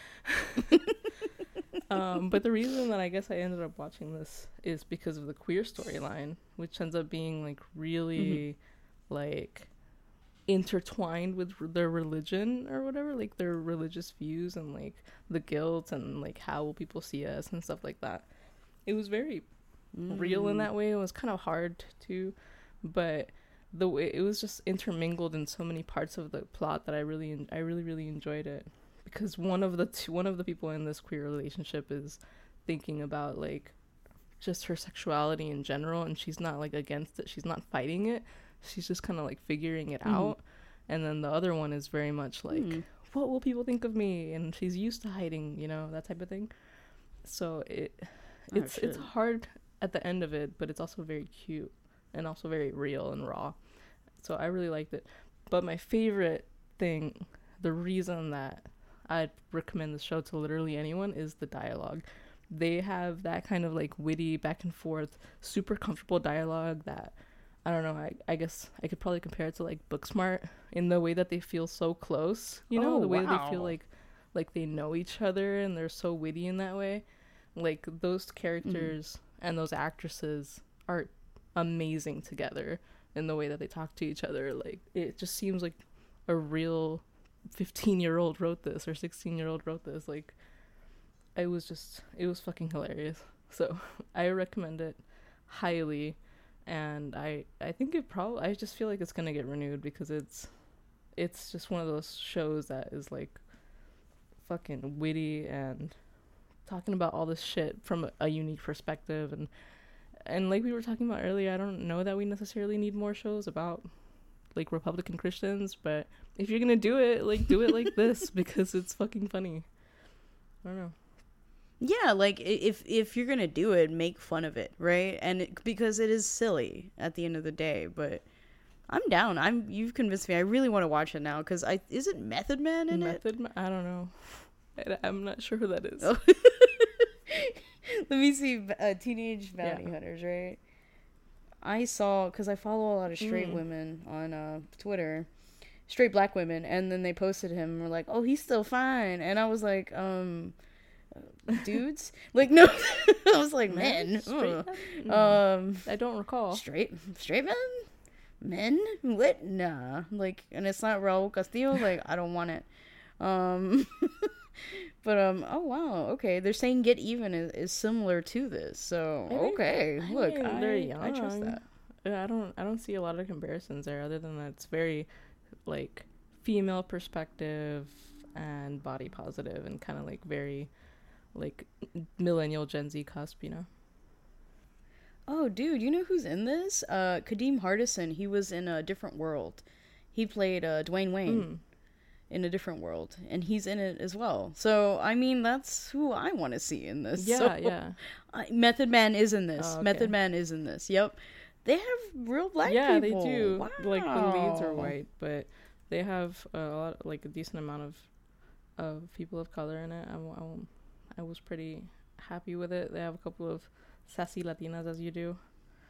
um, but the reason that I guess I ended up watching this is because of the queer storyline, which ends up being like really, mm-hmm. like, intertwined with their religion or whatever, like their religious views and like the guilt and like how will people see us and stuff like that. It was very mm. real in that way. It was kind of hard too, but the way it was just intermingled in so many parts of the plot that I really I really really enjoyed it, because one of the two, one of the people in this queer relationship is thinking about like just her sexuality in general, and she's not like against it, she's not fighting it. She's just kind of like figuring it mm. out. And then the other one is very much like, mm. what will people think of me? And she's used to hiding, you know, that type of thing. So it it's oh, it's hard at the end of it, but it's also very cute and also very real and raw. So I really liked it. But my favorite thing, the reason that I'd recommend this show to literally anyone, is the dialogue. They have that kind of like witty back and forth, super comfortable dialogue that, I don't know, I, I guess I could probably compare it to like Booksmart in the way that they feel so close, you know, oh, the way wow. that they feel like like they know each other and they're so witty in that way. Like those characters mm-hmm. and those actresses are amazing together in the way that they talk to each other. Like it just seems like a real fifteen year old wrote this or sixteen year old wrote this. Like it was just, it was fucking hilarious. So I recommend it highly. And I, I think it probably, I just feel like it's gonna get renewed because it's, it's just one of those shows that is like fucking witty and talking about all this shit from a, a unique perspective. And, and like we were talking about earlier, I don't know that we necessarily need more shows about like Republican Christians, but if you're gonna do it, like do it like this because it's fucking funny. I don't know. Yeah, like if if you're gonna do it, make fun of it, right? And it, because it is silly at the end of the day, but I'm down. I'm you've convinced me. I really want to watch it now because I is it Method Man in Method it? Ma- I don't know. I, I'm not sure who that is. Oh. Let me see. Uh, Teenage Bounty yeah. Hunters, right? I saw because I follow a lot of straight mm. women on uh, Twitter, straight black women, and then they posted him and were like, "Oh, he's still fine," and I was like, um. dudes like no I was like men, men? um I don't recall straight straight men men what nah like, and it's not Raul Castillo, like I don't want it. um but um oh wow, okay, they're saying Get Even is, is similar to this, so okay. I look mean, I, they're young. I trust that. I don't I don't see a lot of comparisons there other than that it's very like female perspective and body positive and kind of like very like millennial Gen Z cusp, you know. Oh, dude, you know who's in this? Uh, Kadeem Hardison. He was in A Different World. He played uh, Dwayne Wayne mm. in A Different World, and he's in it as well. So, I mean, that's who I want to see in this. Yeah, so, yeah. I, Method Man is in this. Oh, okay. Method Man is in this. Yep. They have real black yeah, people. Yeah, they do. Wow. Like, the leads are white, but they have uh, a lot, like, a decent amount of of people of color in it. I, I won't I was pretty happy with it. They have a couple of sassy Latinas, as you do.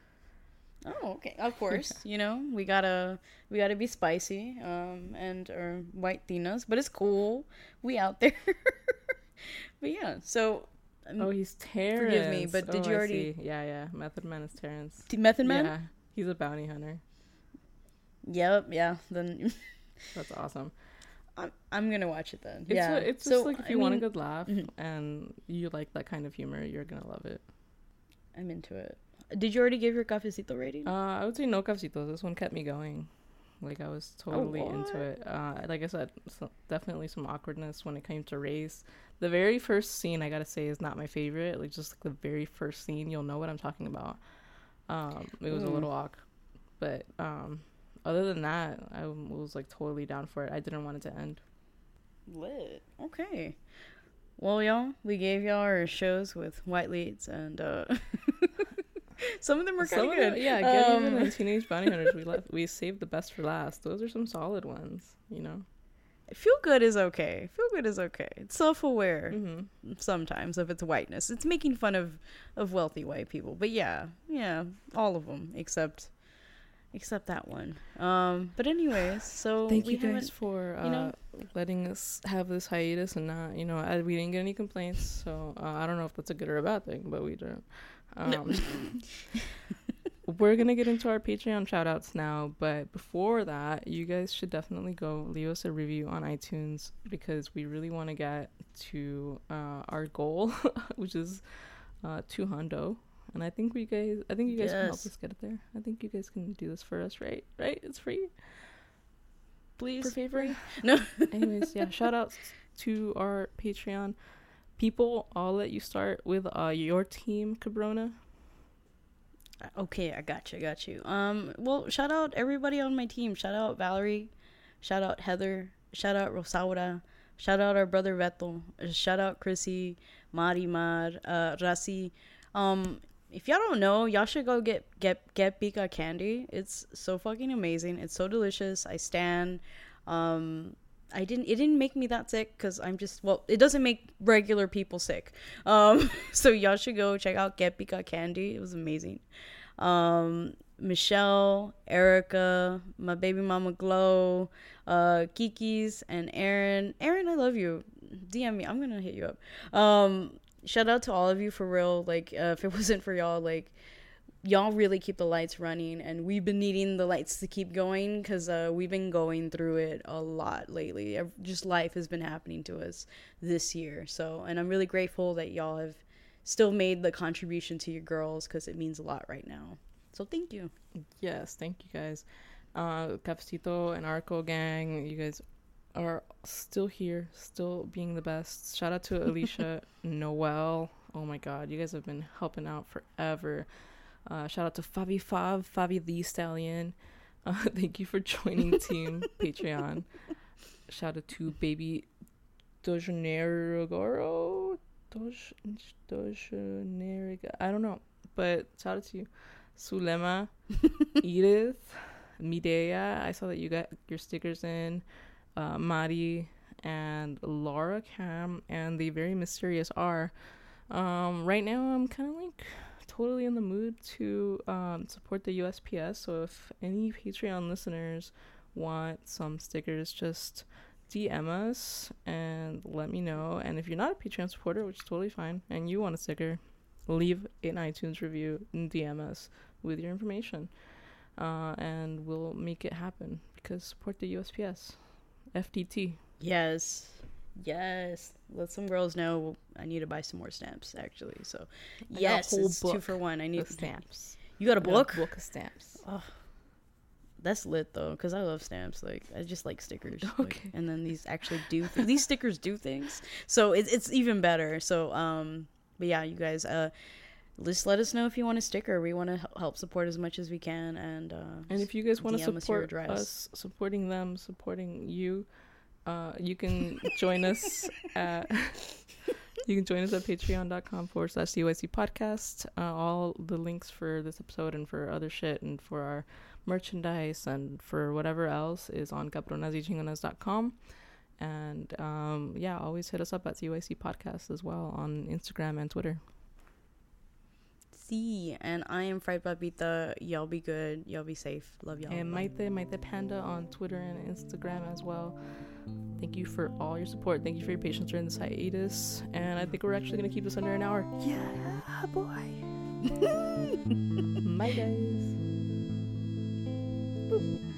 Oh, okay. Of course, you know we gotta we gotta be spicy, um, and or white Tinas, but it's cool. We out there. But yeah, so. Um, oh, he's Terrence. Forgive me, but did oh, you already? Yeah, yeah. Method Man is Terrence. T- Method Man. Yeah, he's a bounty hunter. Yep. Yeah. Then. That's awesome. I'm, I'm gonna watch it then. It's yeah, a, it's so, just like if you I want mean, a good laugh mm-hmm. and you like that kind of humor, you're gonna love it. I'm into it. Did you already give your cafecito rating? Uh, I would say no cafecitos. This one kept me going. Like I was totally oh, into it. Uh, like I said, so definitely some awkwardness when it came to race. The very first scene, I gotta say, is not my favorite. Like just like the very first scene, you'll know what I'm talking about. Um, it was mm. a little awkward, but um. Other than that, I was like totally down for it. I didn't want it to end. Lit. Okay. Well, y'all, we gave y'all our shows with white leads, and uh Some of them were kind Some of of good. them, yeah, Get Um, Even and Teenage Bounty Hunters, we left, we saved the best for last. Those are some solid ones, you know. Feel Good is okay. Feel Good is okay. It's self-aware Mm-hmm. sometimes of its whiteness. It's making fun of of wealthy white people. But yeah, yeah, all of them except except that one. Um, but anyways, so Thank we you guys haven't- for uh, you know- letting us have this hiatus and not, you know, I, we didn't get any complaints. So uh, I don't know if that's a good or a bad thing, but we don't. Um, we're going to get into our Patreon shout outs now. But before that, you guys should definitely go leave us a review on iTunes because we really want to get to uh, our goal, which is uh, two hundo. And I think we guys, I think you guys can help Yes. us get it there. I think you guys can do this for us, right? Right? It's free. please. For favor. No. Anyways, yeah, shout outs to our Patreon people. I'll let you start with uh your team, Cabrona. Okay, I got you, I got you. Um, well, shout out everybody on my team. Shout out Valerie. Shout out Heather. Shout out Rosaura. Shout out our brother Beto. Shout out Chrissy, Mari Mar, uh, Rasi. Um, if y'all don't know, y'all should go get get get Pika candy. It's so fucking amazing. It's so delicious. I stand. Um, I didn't. It didn't make me that sick because I'm just. Well, it doesn't make regular people sick. Um, so y'all should go check out Get Pika candy. It was amazing. Um, Michelle, Erica, my baby mama Glow, uh, Kiki's, and Aaron. Aaron, I love you. D M me. I'm gonna hit you up. Um, shout out to all of you for real. Like, uh, if it wasn't for y'all, like, y'all really keep the lights running, and we've been needing the lights to keep going because uh, we've been going through it a lot lately. Ev- Just life has been happening to us this year. So, and I'm really grateful that y'all have still made the contribution to your girls because it means a lot right now. So thank you. Yes, thank you guys. Uh, Cafecito and Arco gang, you guys are still here, still being the best. Shout out to Alicia, Noel. Oh my God, you guys have been helping out forever. Uh, shout out to Fabi Fav, Fabi the Stallion. Uh, thank you for joining Team Patreon. Shout out to Baby Dojanero. Doj, Dojaneriga. I don't know, but shout out to you. Sulema, Edith, Midea. I saw that you got your stickers in. Uh, Mari and Laura Cam and the very mysterious R. Um, right now, I'm kind of like totally in the mood to um, support the U S P S. So if any Patreon listeners want some stickers, just D M us and let me know. And if you're not a Patreon supporter, which is totally fine, and you want a sticker, leave an iTunes review and D M us with your information. Uh, and we'll make it happen because support the U S P S. F T T. Yes. Yes. Let some girls know I need to buy some more stamps, actually. So, I got a yes, whole it's two book for one. I need of stamps. You got a I got book? A book of stamps. Oh, that's lit though, because I love stamps. Like, I just like stickers. Okay. Like, and then these actually do th- these stickers do things, so it, it's even better. So, um, but yeah, you guys, uh, just let us know if you want a sticker. We want to help support as much as we can, and uh, And if you guys want to D M us your support address. us, supporting them, supporting you, uh, you can join us at you can join us at patreon.com forward slash CYC podcast. Uh, all the links for this episode and for other shit and for our merchandise and for whatever else is on cabronas y chingonas dot com. And um, yeah, always hit us up at C Y C podcast as well on Instagram and Twitter. see. And I am Fried Papita. Y'all be good. Y'all be safe. Love y'all. And Maite, Maite Panda on Twitter and Instagram as well. Thank you for all your support. Thank you for your patience during this hiatus. And I think we're actually going to keep this under an hour. Yeah, boy. Bye, guys. Boop.